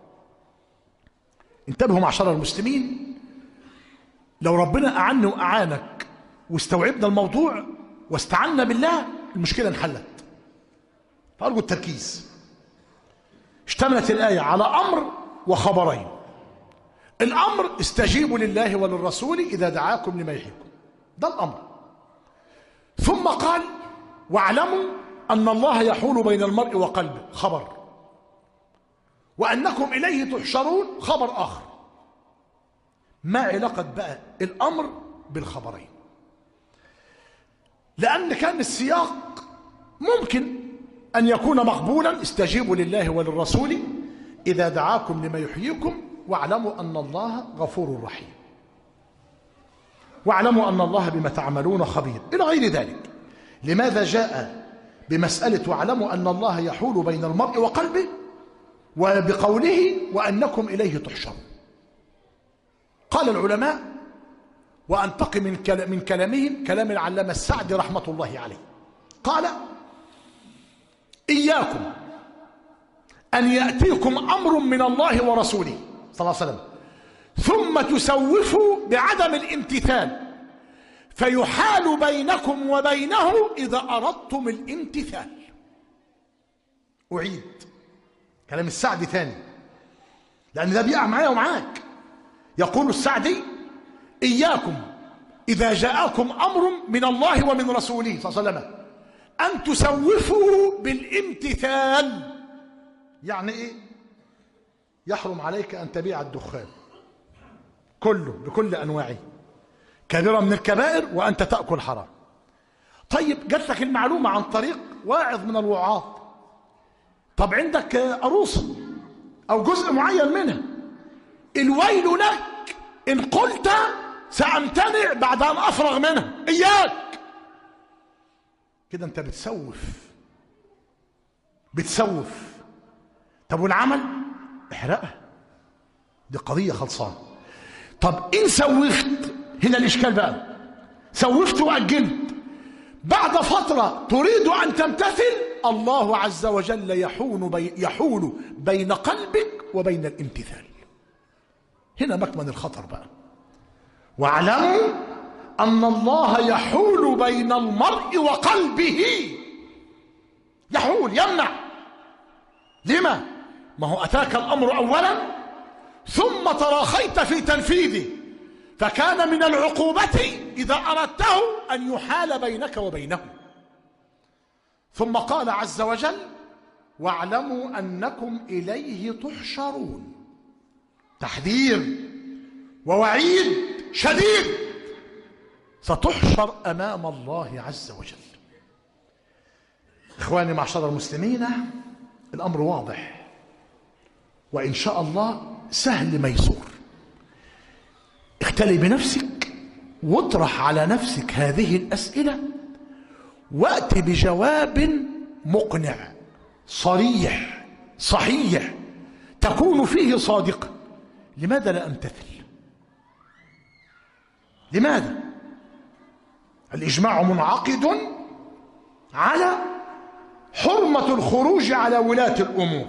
انتبهوا معشر المسلمين، لو ربنا أعنا وأعانك واستوعبنا الموضوع واستعنا بالله المشكلة انحلت. فأرجو التركيز. اشتملت الآية على أمر وخبرين. الأمر استجيبوا لله وللرسول إذا دعاكم لما يحييكم، ده الأمر. ثم قال واعلموا أن الله يحول بين المرء وقلبه، خبر. وأنكم إليه تحشرون، خبر آخر. ما علاقة بقى الأمر بالخبرين؟ لأن كان السياق ممكن أن يكون مقبولا، استجيبوا لله وللرسول إذا دعاكم لما يحييكم واعلموا أن الله غفور رحيم، واعلموا أن الله بما تعملون خبير، إلى غير ذلك. لماذا جاء بمسألة واعلموا أن الله يحول بين المرء وقلبه وبقوله وأنكم إليه تحشرون؟ قال العلماء، وأنتقي من من كلامهم كلام العلامة السعدي رحمة الله عليه، قال إياكم أن يأتيكم أمر من الله ورسوله صلى الله عليه وسلم ثم تسوفوا بعدم الامتثال فيحال بينكم وبينه إذا أردتم الامتثال. أعيد كلام السعدي ثاني لأن ده بيقع معايا ومعاك. يقول السعدي إياكم إذا جاءكم أمر من الله ومن رسوله صلى الله عليه وسلم أن تسوفوا بالامتثال. يعني إيه؟ يحرم عليك أن تبيع الدخان كله بكل أنواعه، كبيرة من الكبائر وأنت تأكل حرام. طيب جات لك المعلومة عن طريق واعظ من الوعاظ، طب عندك عروسة أو جزء معين منها، الويل لك إن قلت سأمتنع بعد أن أفرغ منها، إياك كده أنت بتسوف بتسوف. طب والعمل احرقها، دي قضية خلصانة. طب إن سوفت، هنا الإشكال بقى، سوفت وأجلت، بعد فترة تريد أن تمتثل، الله عز وجل يحول, بي يحول بين قلبك وبين الامتثال. هنا مكمن الخطر بقى. واعلموا أن الله يحول بين المرء وقلبه، يحول يمنع. لما؟ ما هو أتاك الأمر أولا ثم تراخيت في تنفيذه، فكان من العقوبة إذا أردته أن يحال بينك وبينه. ثم قال عز وجل واعلموا أنكم إليه تحشرون، تحذير ووعيد شديد، ستحشر أمام الله عز وجل. إخواني معشر المسلمين، الأمر واضح وإن شاء الله سهل ميسور. اختلي بنفسك واطرح على نفسك هذه الأسئلة وأتي بجواب مقنع صريح صحيح تكون فيه صادقا. لماذا لا أمتثل؟ لماذا؟ الإجماع منعقد على حرمة الخروج على ولاة الأمور،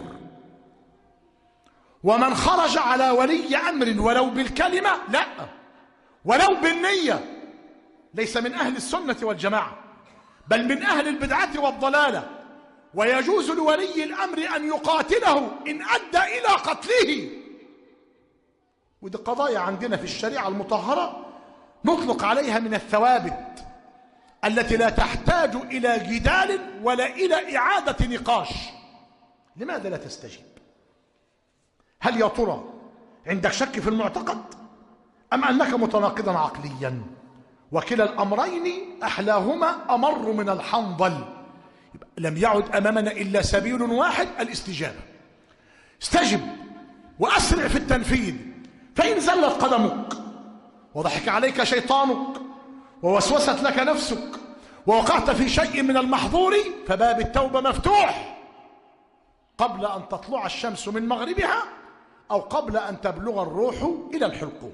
ومن خرج على ولي أمر ولو بالكلمة لا ولو بالنية ليس من أهل السنة والجماعة، بل من أهل البدعة والضلالة، ويجوز لولي الأمر أن يقاتله إن أدى إلى قتله. ودي قضايا عندنا في الشريعة المطهرة نطلق عليها من الثوابت التي لا تحتاج إلى جدال ولا إلى إعادة نقاش. لماذا لا تستجيب؟ هل يا ترى عندك شك في المعتقد أم أنك متناقضا عقليا؟ وكلا الأمرين أحلاهما أمر من الحنظل. لم يعد أمامنا إلا سبيل واحد، الاستجابة. استجب وأسرع في التنفيذ، فإن زلت قدمك وضحك عليك شيطانك ووسوست لك نفسك ووقعت في شيء من المحظور، فباب التوبة مفتوح قبل أن تطلع الشمس من مغربها أو قبل أن تبلغ الروح إلى الحلقوم.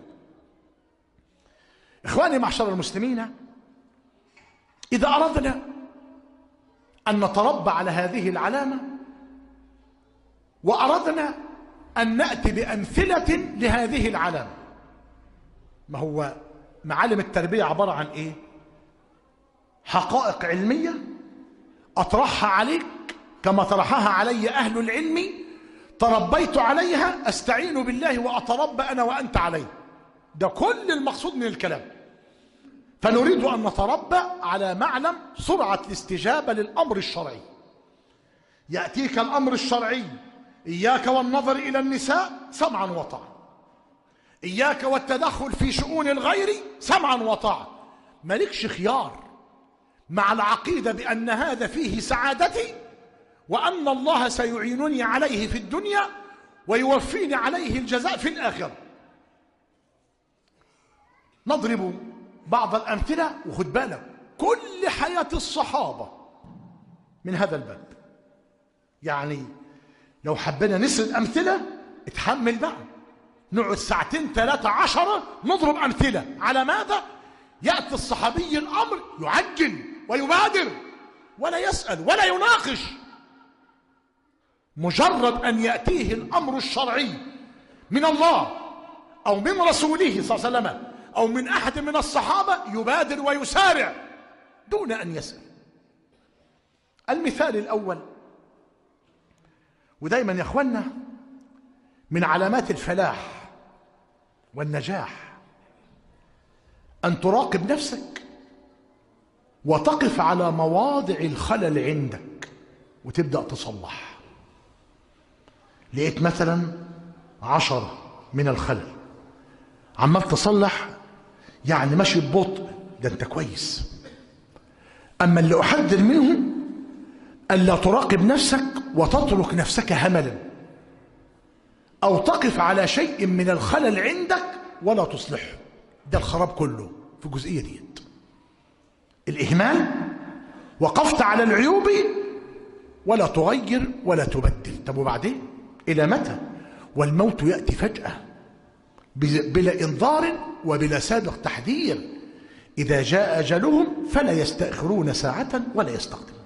إخواني معشر المسلمين، إذا أردنا أن نتربى على هذه العلامة وأردنا أن نأتي بأمثلة لهذه العلامة، ما هو معالم التربية عبارة عن إيه؟ حقائق علمية أطرحها عليك كما طرحها علي أهل العلم، تربيت عليها، أستعين بالله وأتربى أنا وأنت عليه. ده كل المقصود من الكلام. فنريد أن نتربى على معلم سرعة الاستجابة للأمر الشرعي. يأتيك الأمر الشرعي، إياك والنظر إلى النساء، سمعا وطاعة. إياك والتدخل في شؤون الغير، سمعا وطاعة. مالكش خيار مع العقيدة بأن هذا فيه سعادتي وأن الله سيعينني عليه في الدنيا ويوفيني عليه الجزاء في الآخرة. نضرب بعض الأمثلة، وخد بالك كل حياة الصحابة من هذا الباب. يعني لو حبينا نسرد أمثلة اتحمل بقى، نقعد ساعتين ثلاثة عشرة نضرب أمثلة. على ماذا؟ يأتي الصحابي الأمر يعجل ويبادر ولا يسأل ولا يناقش. مجرد أن يأتيه الأمر الشرعي من الله أو من رسوله صلى الله عليه وسلم أو من أحد من الصحابة يبادر ويسارع دون أن يسأل. المثال الأول، ودايما يا أخوانا من علامات الفلاح والنجاح، أن تراقب نفسك وتقف على مواضع الخلل عندك وتبدأ تصلح. لقيت مثلا عشرة من الخلل، عمال تصلح، يعني ماشي ببطء، ده انت كويس. أما اللي أحذر منه ألا تراقب نفسك وتترك نفسك هملا، أو تقف على شيء من الخلل عندك ولا تصلحه. ده الخراب كله في الجزئية دي، الإهمال. وقفت على العيوب ولا تغير ولا تبدل. طب وبعدين إلى متى؟ والموت يأتي فجأة بلا إنذار وبلا سابق تحذير. إذا جاء أجلهم فلا يستأخرون ساعة ولا يستقدمون.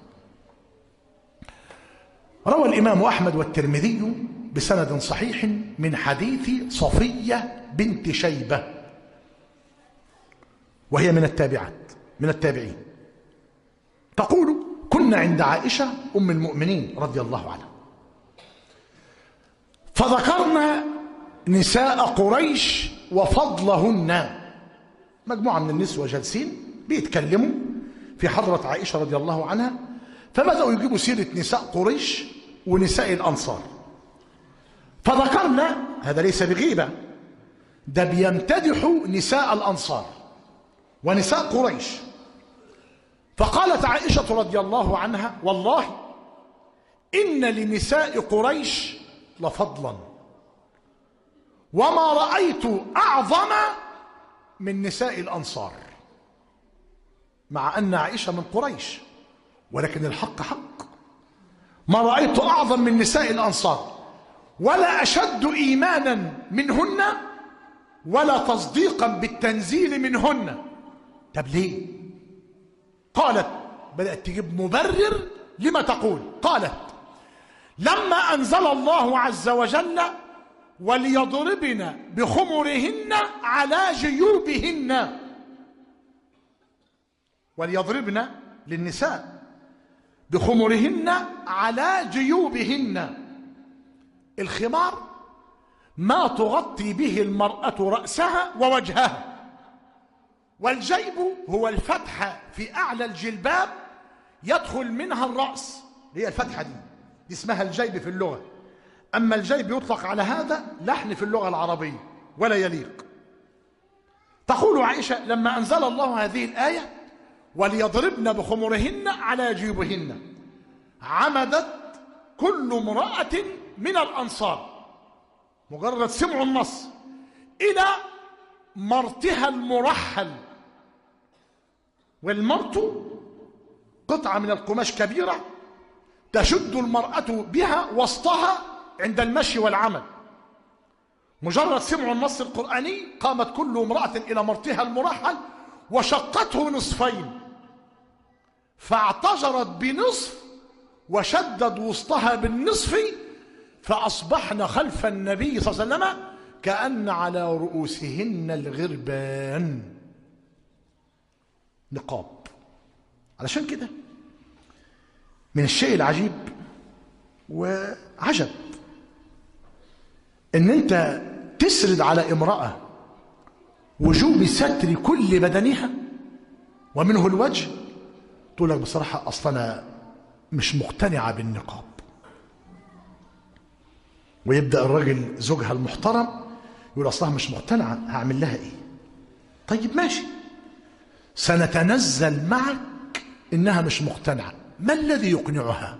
روى الإمام أحمد والترمذي بسند صحيح من حديث صفية بنت شيبة، وهي من التابعات من التابعين، تقول: كنا عند عائشة أم المؤمنين رضي الله عنها، فذكرنا نساء قريش وفضلهن. مجموعة من النسوة جالسين بيتكلموا في حضرة عائشة رضي الله عنها، فبدأوا يجيبوا سيرة نساء قريش ونساء الأنصار. فذكرنا، هذا ليس بغيبة، ده بيمتدحوا نساء الأنصار ونساء قريش. فقالت عائشة رضي الله عنها: والله إن لنساء قريش لفضلا، وما رأيت أعظم من نساء الأنصار. مع أن عائشة من قريش، ولكن الحق حق. ما رأيت أعظم من نساء الأنصار، ولا أشد إيمانا منهن، ولا تصديقا بالتنزيل منهن. طب ليه؟ قالت، بدأت تجيب مبرر لما تقول. قالت: لما أنزل الله عز وجل: وليضربن بخمرهن على جيوبهن. وليضربن للنساء بخمرهن على جيوبهن. الخمار ما تغطي به المرأة رأسها ووجهها، والجيب هو الفتحة في أعلى الجلباب يدخل منها الرأس، هي الفتحة دي, دي اسمها الجيب في اللغة. أما الجيب يطلق على هذا لحن في اللغة العربية ولا يليق. تقول عائشة لما أنزل الله هذه الآية وليضربن بخمرهن على جيوبهن عمدت كل امرأة من الأنصار مجرد سمعوا النص إلى مرتها المرحل. والمرت قطعة من القماش كبيرة تشد المرأة بها وسطها عند المشي والعمل. مجرد سمعوا النص القرآني قامت كل امرأة إلى مرتها المرحل وشقته نصفين، فاعتجرت بنصف وشدت وسطها بالنصف، فأصبحن خلف النبي صلى الله عليه وسلم كأن على رؤوسهن الغربان، نقاب. علشان كده من الشيء العجيب وعجب ان انت تسرد على امرأة وجوب ستر كل بدنها ومنه الوجه، تقول لك بصراحة اصلا مش مقتنعة بالنقاب. ويبدأ الراجل زوجها المحترم يقول اصلها مش مقتنعة، هعمل لها ايه؟ طيب ماشي، سنتنزل معك انها مش مقتنعة، ما الذي يقنعها؟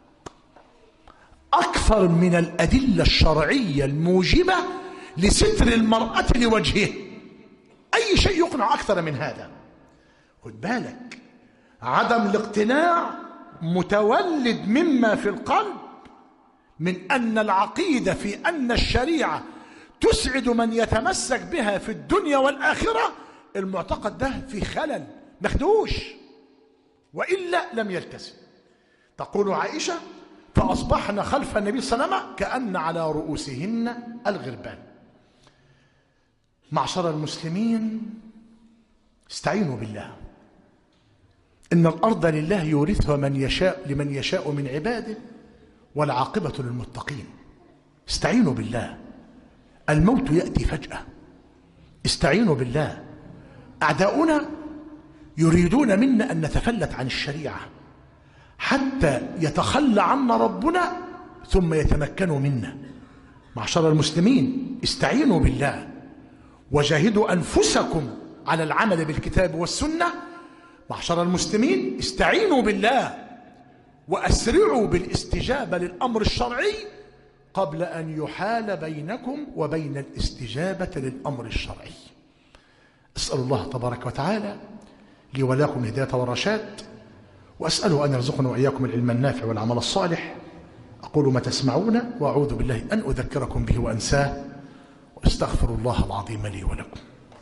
أكثر من الأدلة الشرعية الموجبة لستر المرأة لوجهه. أي شيء يقنع أكثر من هذا؟ خد بالك، عدم الاقتناع متولد مما في القلب من أن العقيدة في أن الشريعة تسعد من يتمسك بها في الدنيا والآخرة، المعتقد ده في خلل مخدوش، وإلا لم يلتزم. تقول عائشة فأصبحن خلف النبي صلى الله عليه وسلم كأن على رؤوسهن الغربان. معشر المسلمين، استعينوا بالله، إن الأرض لله يورثها من يشاء لمن يشاء من عباده والعاقبة للمتقين. استعينوا بالله، الموت يأتي فجأة. استعينوا بالله، أعداؤنا يريدون منا أن نتفلت عن الشريعة حتى يتخلى عنا ربنا ثم يتمكنوا منا. معشر المسلمين، استعينوا بالله وجاهدوا أنفسكم على العمل بالكتاب والسنة. معشر المسلمين، استعينوا بالله وأسرعوا بالاستجابة للأمر الشرعي قبل أن يحال بينكم وبين الاستجابة للأمر الشرعي. أسأل الله تبارك وتعالى لي ولكم الهداية والرشاد، وأسأله أن يرزقنا وإياكم العلم النافع والعمل الصالح. أقول ما تسمعون وأعوذ بالله أن أذكركم به وأنساه، وأستغفر الله العظيم لي ولكم.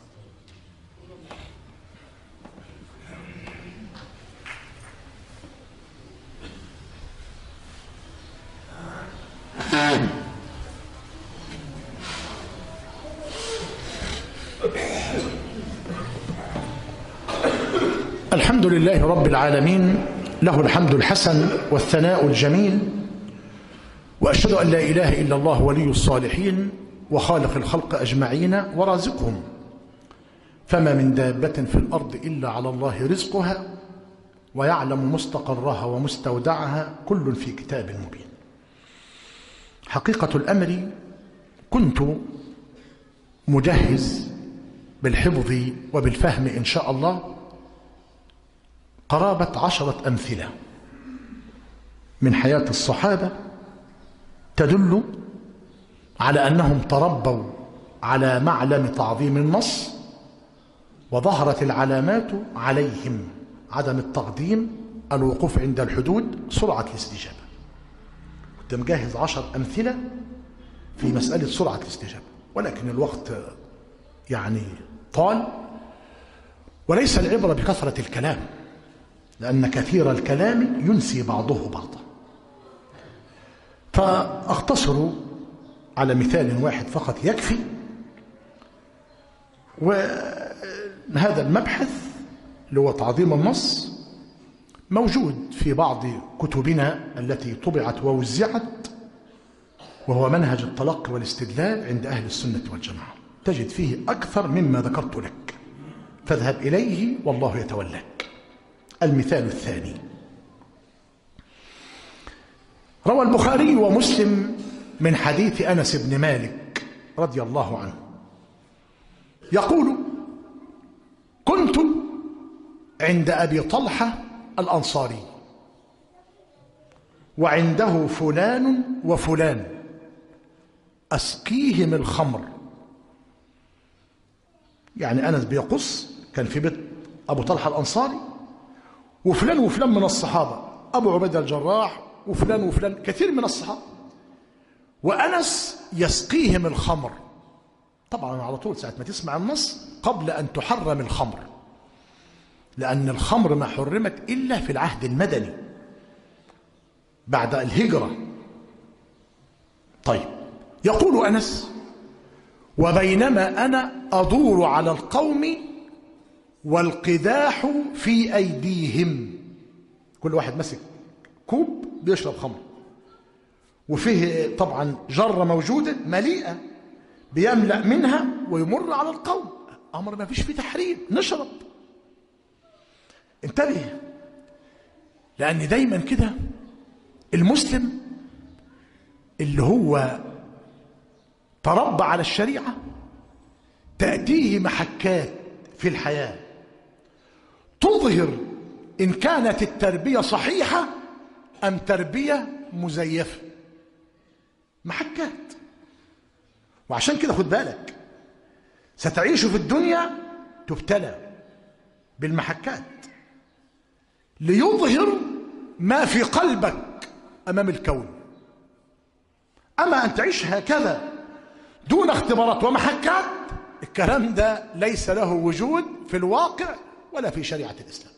الحمد لله رب العالمين، له الحمد الحسن والثناء الجميل، وأشهد أن لا إله إلا الله ولي الصالحين وخالق الخلق أجمعين ورازقهم، فما من دابة في الأرض إلا على الله رزقها ويعلم مستقرها ومستودعها كل في كتاب مبين. حقيقة الأمر، كنت مجهز بالحفظ وبالفهم إن شاء الله قرابة عشرة أمثلة من حياة الصحابة تدل على أنهم تربوا على معلم تعظيم النص، وظهرت العلامات عليهم عدم التقديم، الوقوف عند الحدود، سرعة الاستجابة. كنت مجهز عشر أمثلة في مسألة سرعة الاستجابة، ولكن الوقت يعني طال، وليس العبرة بكثرة الكلام، لأن كثير الكلام ينسي بعضه بعضا. فأختصر على مثال واحد فقط يكفي. وهذا المبحث اللي هو تعظيم النص موجود في بعض كتبنا التي طبعت ووزعت، وهو منهج التلقي والاستدلال عند أهل السنة والجماعة، تجد فيه أكثر مما ذكرت لك، فاذهب إليه والله يتولاك. المثال الثاني، روى البخاري ومسلم من حديث أنس بن مالك رضي الله عنه يقول: كنت عند أبي طلحة الأنصاري وعنده فلان وفلان أسقيهم الخمر. يعني أنس بيقص كان في بيت أبو طلحة الأنصاري وفلان وفلان من الصحابة، أبو عبيدة الجراح وفلان وفلان، كثير من الصحابة، وأنس يسقيهم الخمر. طبعا على طول ساعة ما تسمع النص قبل أن تحرم الخمر، لأن الخمر ما حرمت إلا في العهد المدني بعد الهجرة. طيب، يقول أنس: وبينما أنا أدور على القوم والقداح في أيديهم، كل واحد مسك كوب بيشرب خمر، وفيه طبعا جرة موجودة مليئة بيملأ منها ويمر على القوم. أمر ما فيش فيه تحريم، نشرب. انتبه، لأن دايما كده المسلم اللي هو تربى على الشريعة تأتيه محكات في الحياة تظهر إن كانت التربية صحيحة أم تربية مزيفة. محكات. وعشان كده خد بالك، ستعيش في الدنيا تبتلى بالمحكات ليظهر ما في قلبك أمام الكون. أما أن تعيش هكذا دون اختبارات ومحكات، الكلام ده ليس له وجود في الواقع ولا في شريعة الإسلام.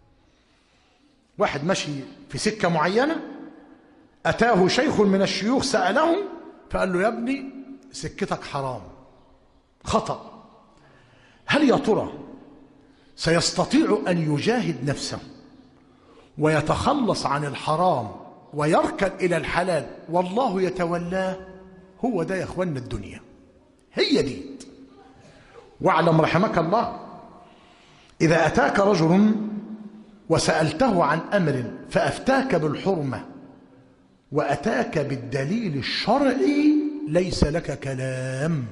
واحد ماشي في سكة معينة، أتاه شيخ من الشيوخ سأله فقال له: يا ابني سكتك حرام، خطأ. هل يا ترى سيستطيع أن يجاهد نفسه ويتخلص عن الحرام ويركن إلى الحلال والله يتولاه؟ هو ده يا أخوانا الدنيا، هي دي. واعلم رحمك الله، إذا أتاك رجل وسألته عن أمر فأفتاك بالحرمة وأتاك بالدليل الشرعي ليس لك كلام.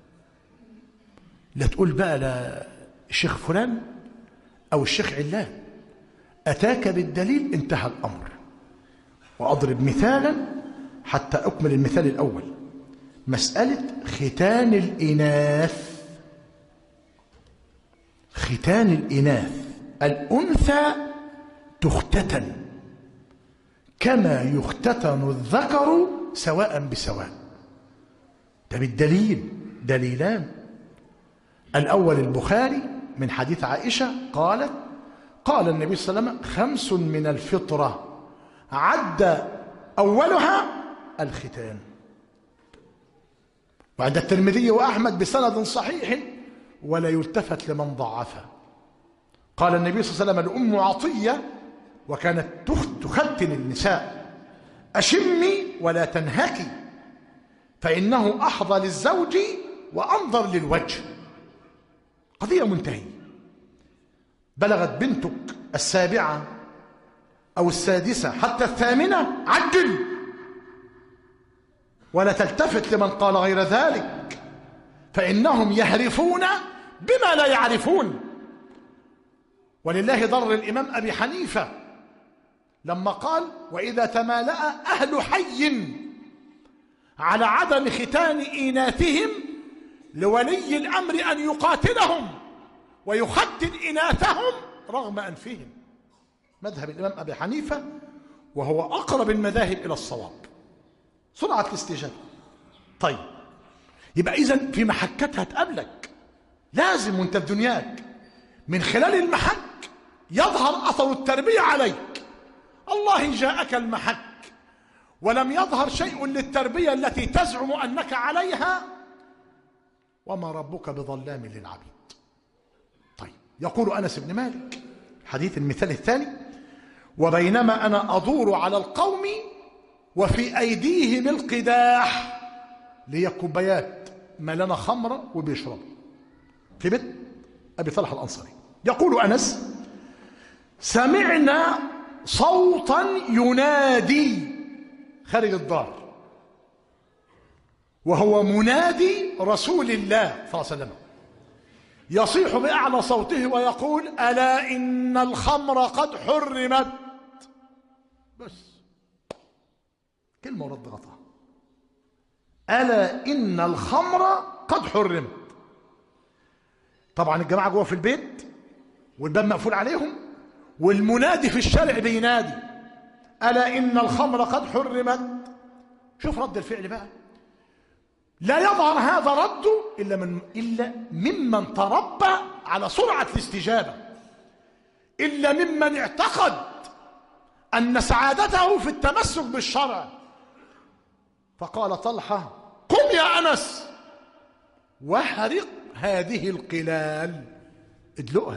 لا تقول بقى لا الشيخ فلان أو الشيخ علان، أتاك بالدليل انتهى الأمر. وأضرب مثالا حتى أكمل المثال الأول، مسألة ختان الإناث. ختان الإناث، الأنثى تختتن كما يختتن الذكر سواء بسواء. ده بالدليل، دليلان. الأول البخاري من حديث عائشة قالت: قال النبي صلى الله عليه وسلم: خمس من الفطرة عد أولها الختان. وعند الترمذي وأحمد بسند صحيح ولا يلتفت لمن ضعفه. قال النبي صلى الله عليه وسلم لأم عطية وكانت تختن النساء: أشمي ولا تنهكي فإنه أحظى للزوج وأنظر للوجه. قضية منتهية. بلغت بنتك السابعة أو السادسة حتى الثامنة، عجل ولا تلتفت لمن قال غير ذلك، فإنهم يهرفون بما لا يعرفون. ولله ضر الإمام أبي حنيفة لما قال: وإذا تمالأ أهل حي على عدم ختان إناثهم لولي الأمر أن يقاتلهم ويختن إناثهم رغم أنفهم. مذهب الإمام أبي حنيفة وهو أقرب المذاهب إلى الصواب، سرعة الاستجابة. طيب، يبقى إذن في محكتها تقابلك، لازم وانت في دنياك من خلال المحك يظهر أثر التربية عليك. الله جاءك المحك ولم يظهر شيء للتربية التي تزعم أنك عليها، وما ربك بظلام للعبيد. طيب، يقول أنس بن مالك حديث المثال الثاني: وبينما أنا أدور على القوم وفي أيديهم القداح، لي كوبايات ملانة خمرة وبيشرب في بيت أبي طلحة الأنصاري. يقول أنس: سمعنا صوتا ينادي خارج الدار. وهو منادي رسول الله صلى الله عليه وسلم، يصيح بأعلى صوته ويقول: ألا إن الخمر قد حرمت. بس كلمة ورد غطاء. ألا إن الخمر قد حرمت. طبعا الجماعة جوه في البيت والباب مقفول عليهم، والمنادي في الشارع بينادي: ألا إن الخمر قد حرمت. شوف رد الفعل بقى. لا يظهر هذا رده إلا من إلا ممن تربى على سرعة الاستجابة، إلا ممن اعتقد أن سعادته في التمسك بالشرع. فقال طلحة: قم يا أنس واحرق هذه القلال، ادلقها.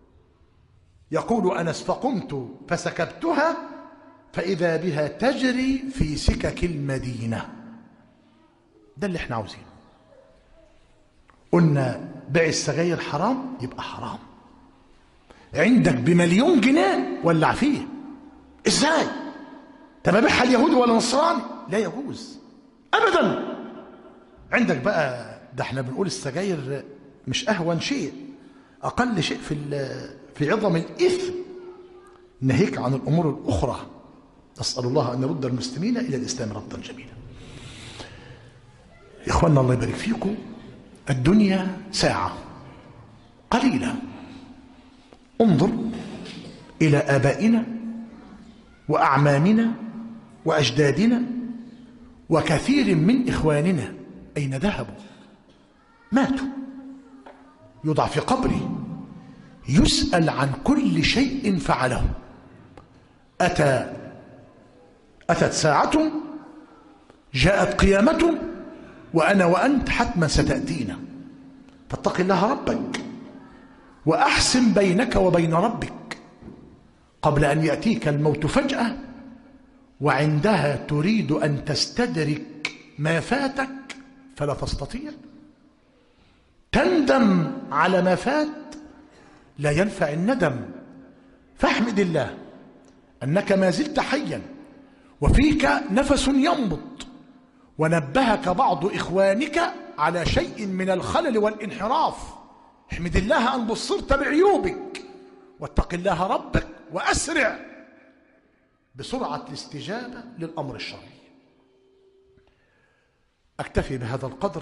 يقول أنس: فقمت فسكبتها فإذا بها تجري في سكك المدينة. ده اللي احنا عاوزينه. قلنا بيع السجاير حرام، يبقى حرام. عندك بمليون جنيه ولع فيه. ازاي؟ طب ابيعها اليهودي ولا نصراني؟ لا يجوز ابدا. عندك بقى، ده احنا بنقول السجاير مش اهون شيء، اقل شيء في في عظم الاثم، ناهيك عن الامور الاخرى. نسال الله ان يرد المسلمين الى الاسلام ردا جميلا. يا اخوانا الله يبارك فيكم، الدنيا ساعة قليلة. انظر إلى آبائنا وأعمامنا وأجدادنا وكثير من إخواننا، أين ذهبوا؟ ماتوا. يوضع في قبره، يسأل عن كل شيء فعله. أتى أتت ساعة، جاءت قيامته، وأنا وأنت حتما ستأتينا. فاتق الله ربك وأحسن بينك وبين ربك قبل أن يأتيك الموت فجأة، وعندها تريد أن تستدرك ما فاتك فلا تستطيع. تندم على ما فات، لا ينفع الندم. فاحمد الله أنك ما زلت حيا وفيك نفس ينبض. ونبهك بعض إخوانك على شيء من الخلل والانحراف. احمد الله أن بصرت بعيوبك، واتق الله ربك وأسرع بسرعة الاستجابة للأمر الشرعي. أكتفي بهذا القدر،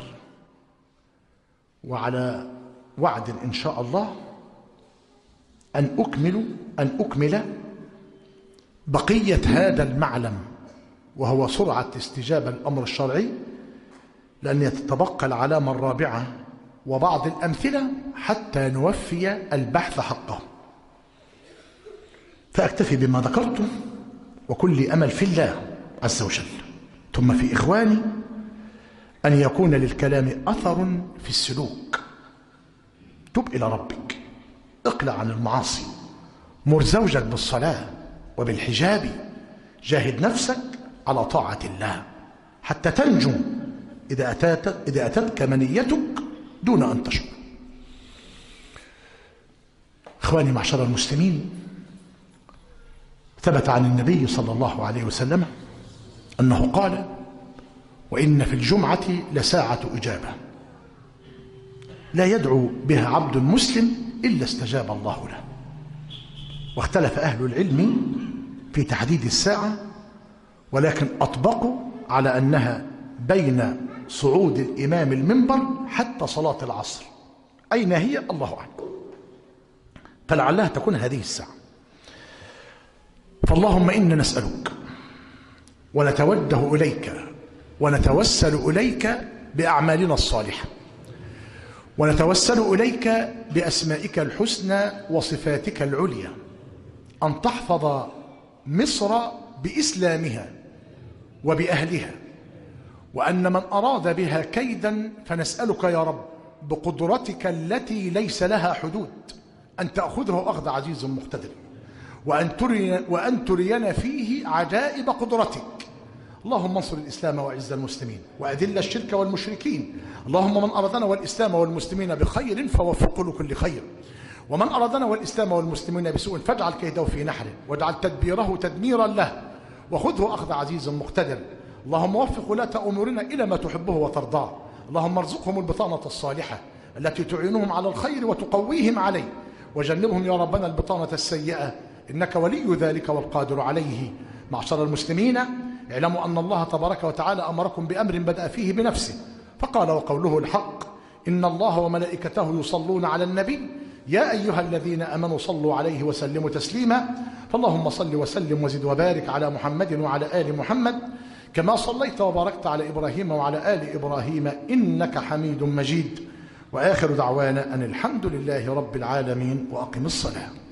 وعلى وعد إن شاء الله أن أكمل أن أكمل بقية هذا المعلم، وهو سرعة استجابة الأمر الشرعي، لأن يتبقى العلامة الرابعة وبعض الأمثلة حتى نوفي البحث حقه. فأكتفي بما ذكرته، وكل أمل في الله عز وجل، ثم في إخواني أن يكون للكلام أثر في السلوك. تب إلى ربك، اقلع عن المعاصي، مر زوجك بالصلاة وبالحجاب، جاهد نفسك على طاعة الله حتى تنجو إذا أتت إذا أتتك منيتك دون أن تشعر. إخواني معشر المسلمين، ثبت عن النبي صلى الله عليه وسلم أنه قال: وإن في الجمعة لساعة إجابة لا يدعو بها عبد مسلم إلا استجاب الله له. واختلف أهل العلم في تحديد الساعة، ولكن أطبقوا على أنها بين صعود الإمام المنبر حتى صلاة العصر. أين هي؟ الله أعلم، فلعلها تكون هذه الساعة. فاللهم إنا نسألك ونتوجه إليك ونتوسل إليك بأعمالنا الصالحة، ونتوسل إليك بأسمائك الحسنى وصفاتك العليا، أن تحفظ مصر بإسلامها وبأهلها، وأن من أراد بها كيدا فنسألك يا رب بقدرتك التي ليس لها حدود أن تأخذه أخذ عزيز مقتدر، وأن ترينا, وأن ترينا فيه عجائب قدرتك. اللهم انصر الإسلام وأعز المسلمين وأذل الشرك والمشركين. اللهم من أرادنا والإسلام والمسلمين بخير فوفقه لكل خير، ومن أرادنا والإسلام والمسلمين بسوء فاجعل كيده في نحره، واجعل تدبيره تدميرا له، وخذه أخذ عزيز مقتدر. اللهم وفق ولاة أمورنا إلى ما تحبه وترضاه. اللهم ارزقهم البطانة الصالحة التي تعينهم على الخير وتقويهم عليه، وجنبهم يا ربنا البطانة السيئة، إنك ولي ذلك والقادر عليه. معشر المسلمين، اعلموا أن الله تبارك وتعالى أمركم بأمر بدأ فيه بنفسه، فقال وقوله الحق: إن الله وملائكته يصلون على النبي يا أيها الذين آمنوا صلوا عليه وسلموا تسليما. فاللهم صل وسلم وزد وبارك على محمد وعلى آل محمد كما صليت وباركت على إبراهيم وعلى آل إبراهيم إنك حميد مجيد. وآخر دعوانا أن الحمد لله رب العالمين، وأقم الصلاة.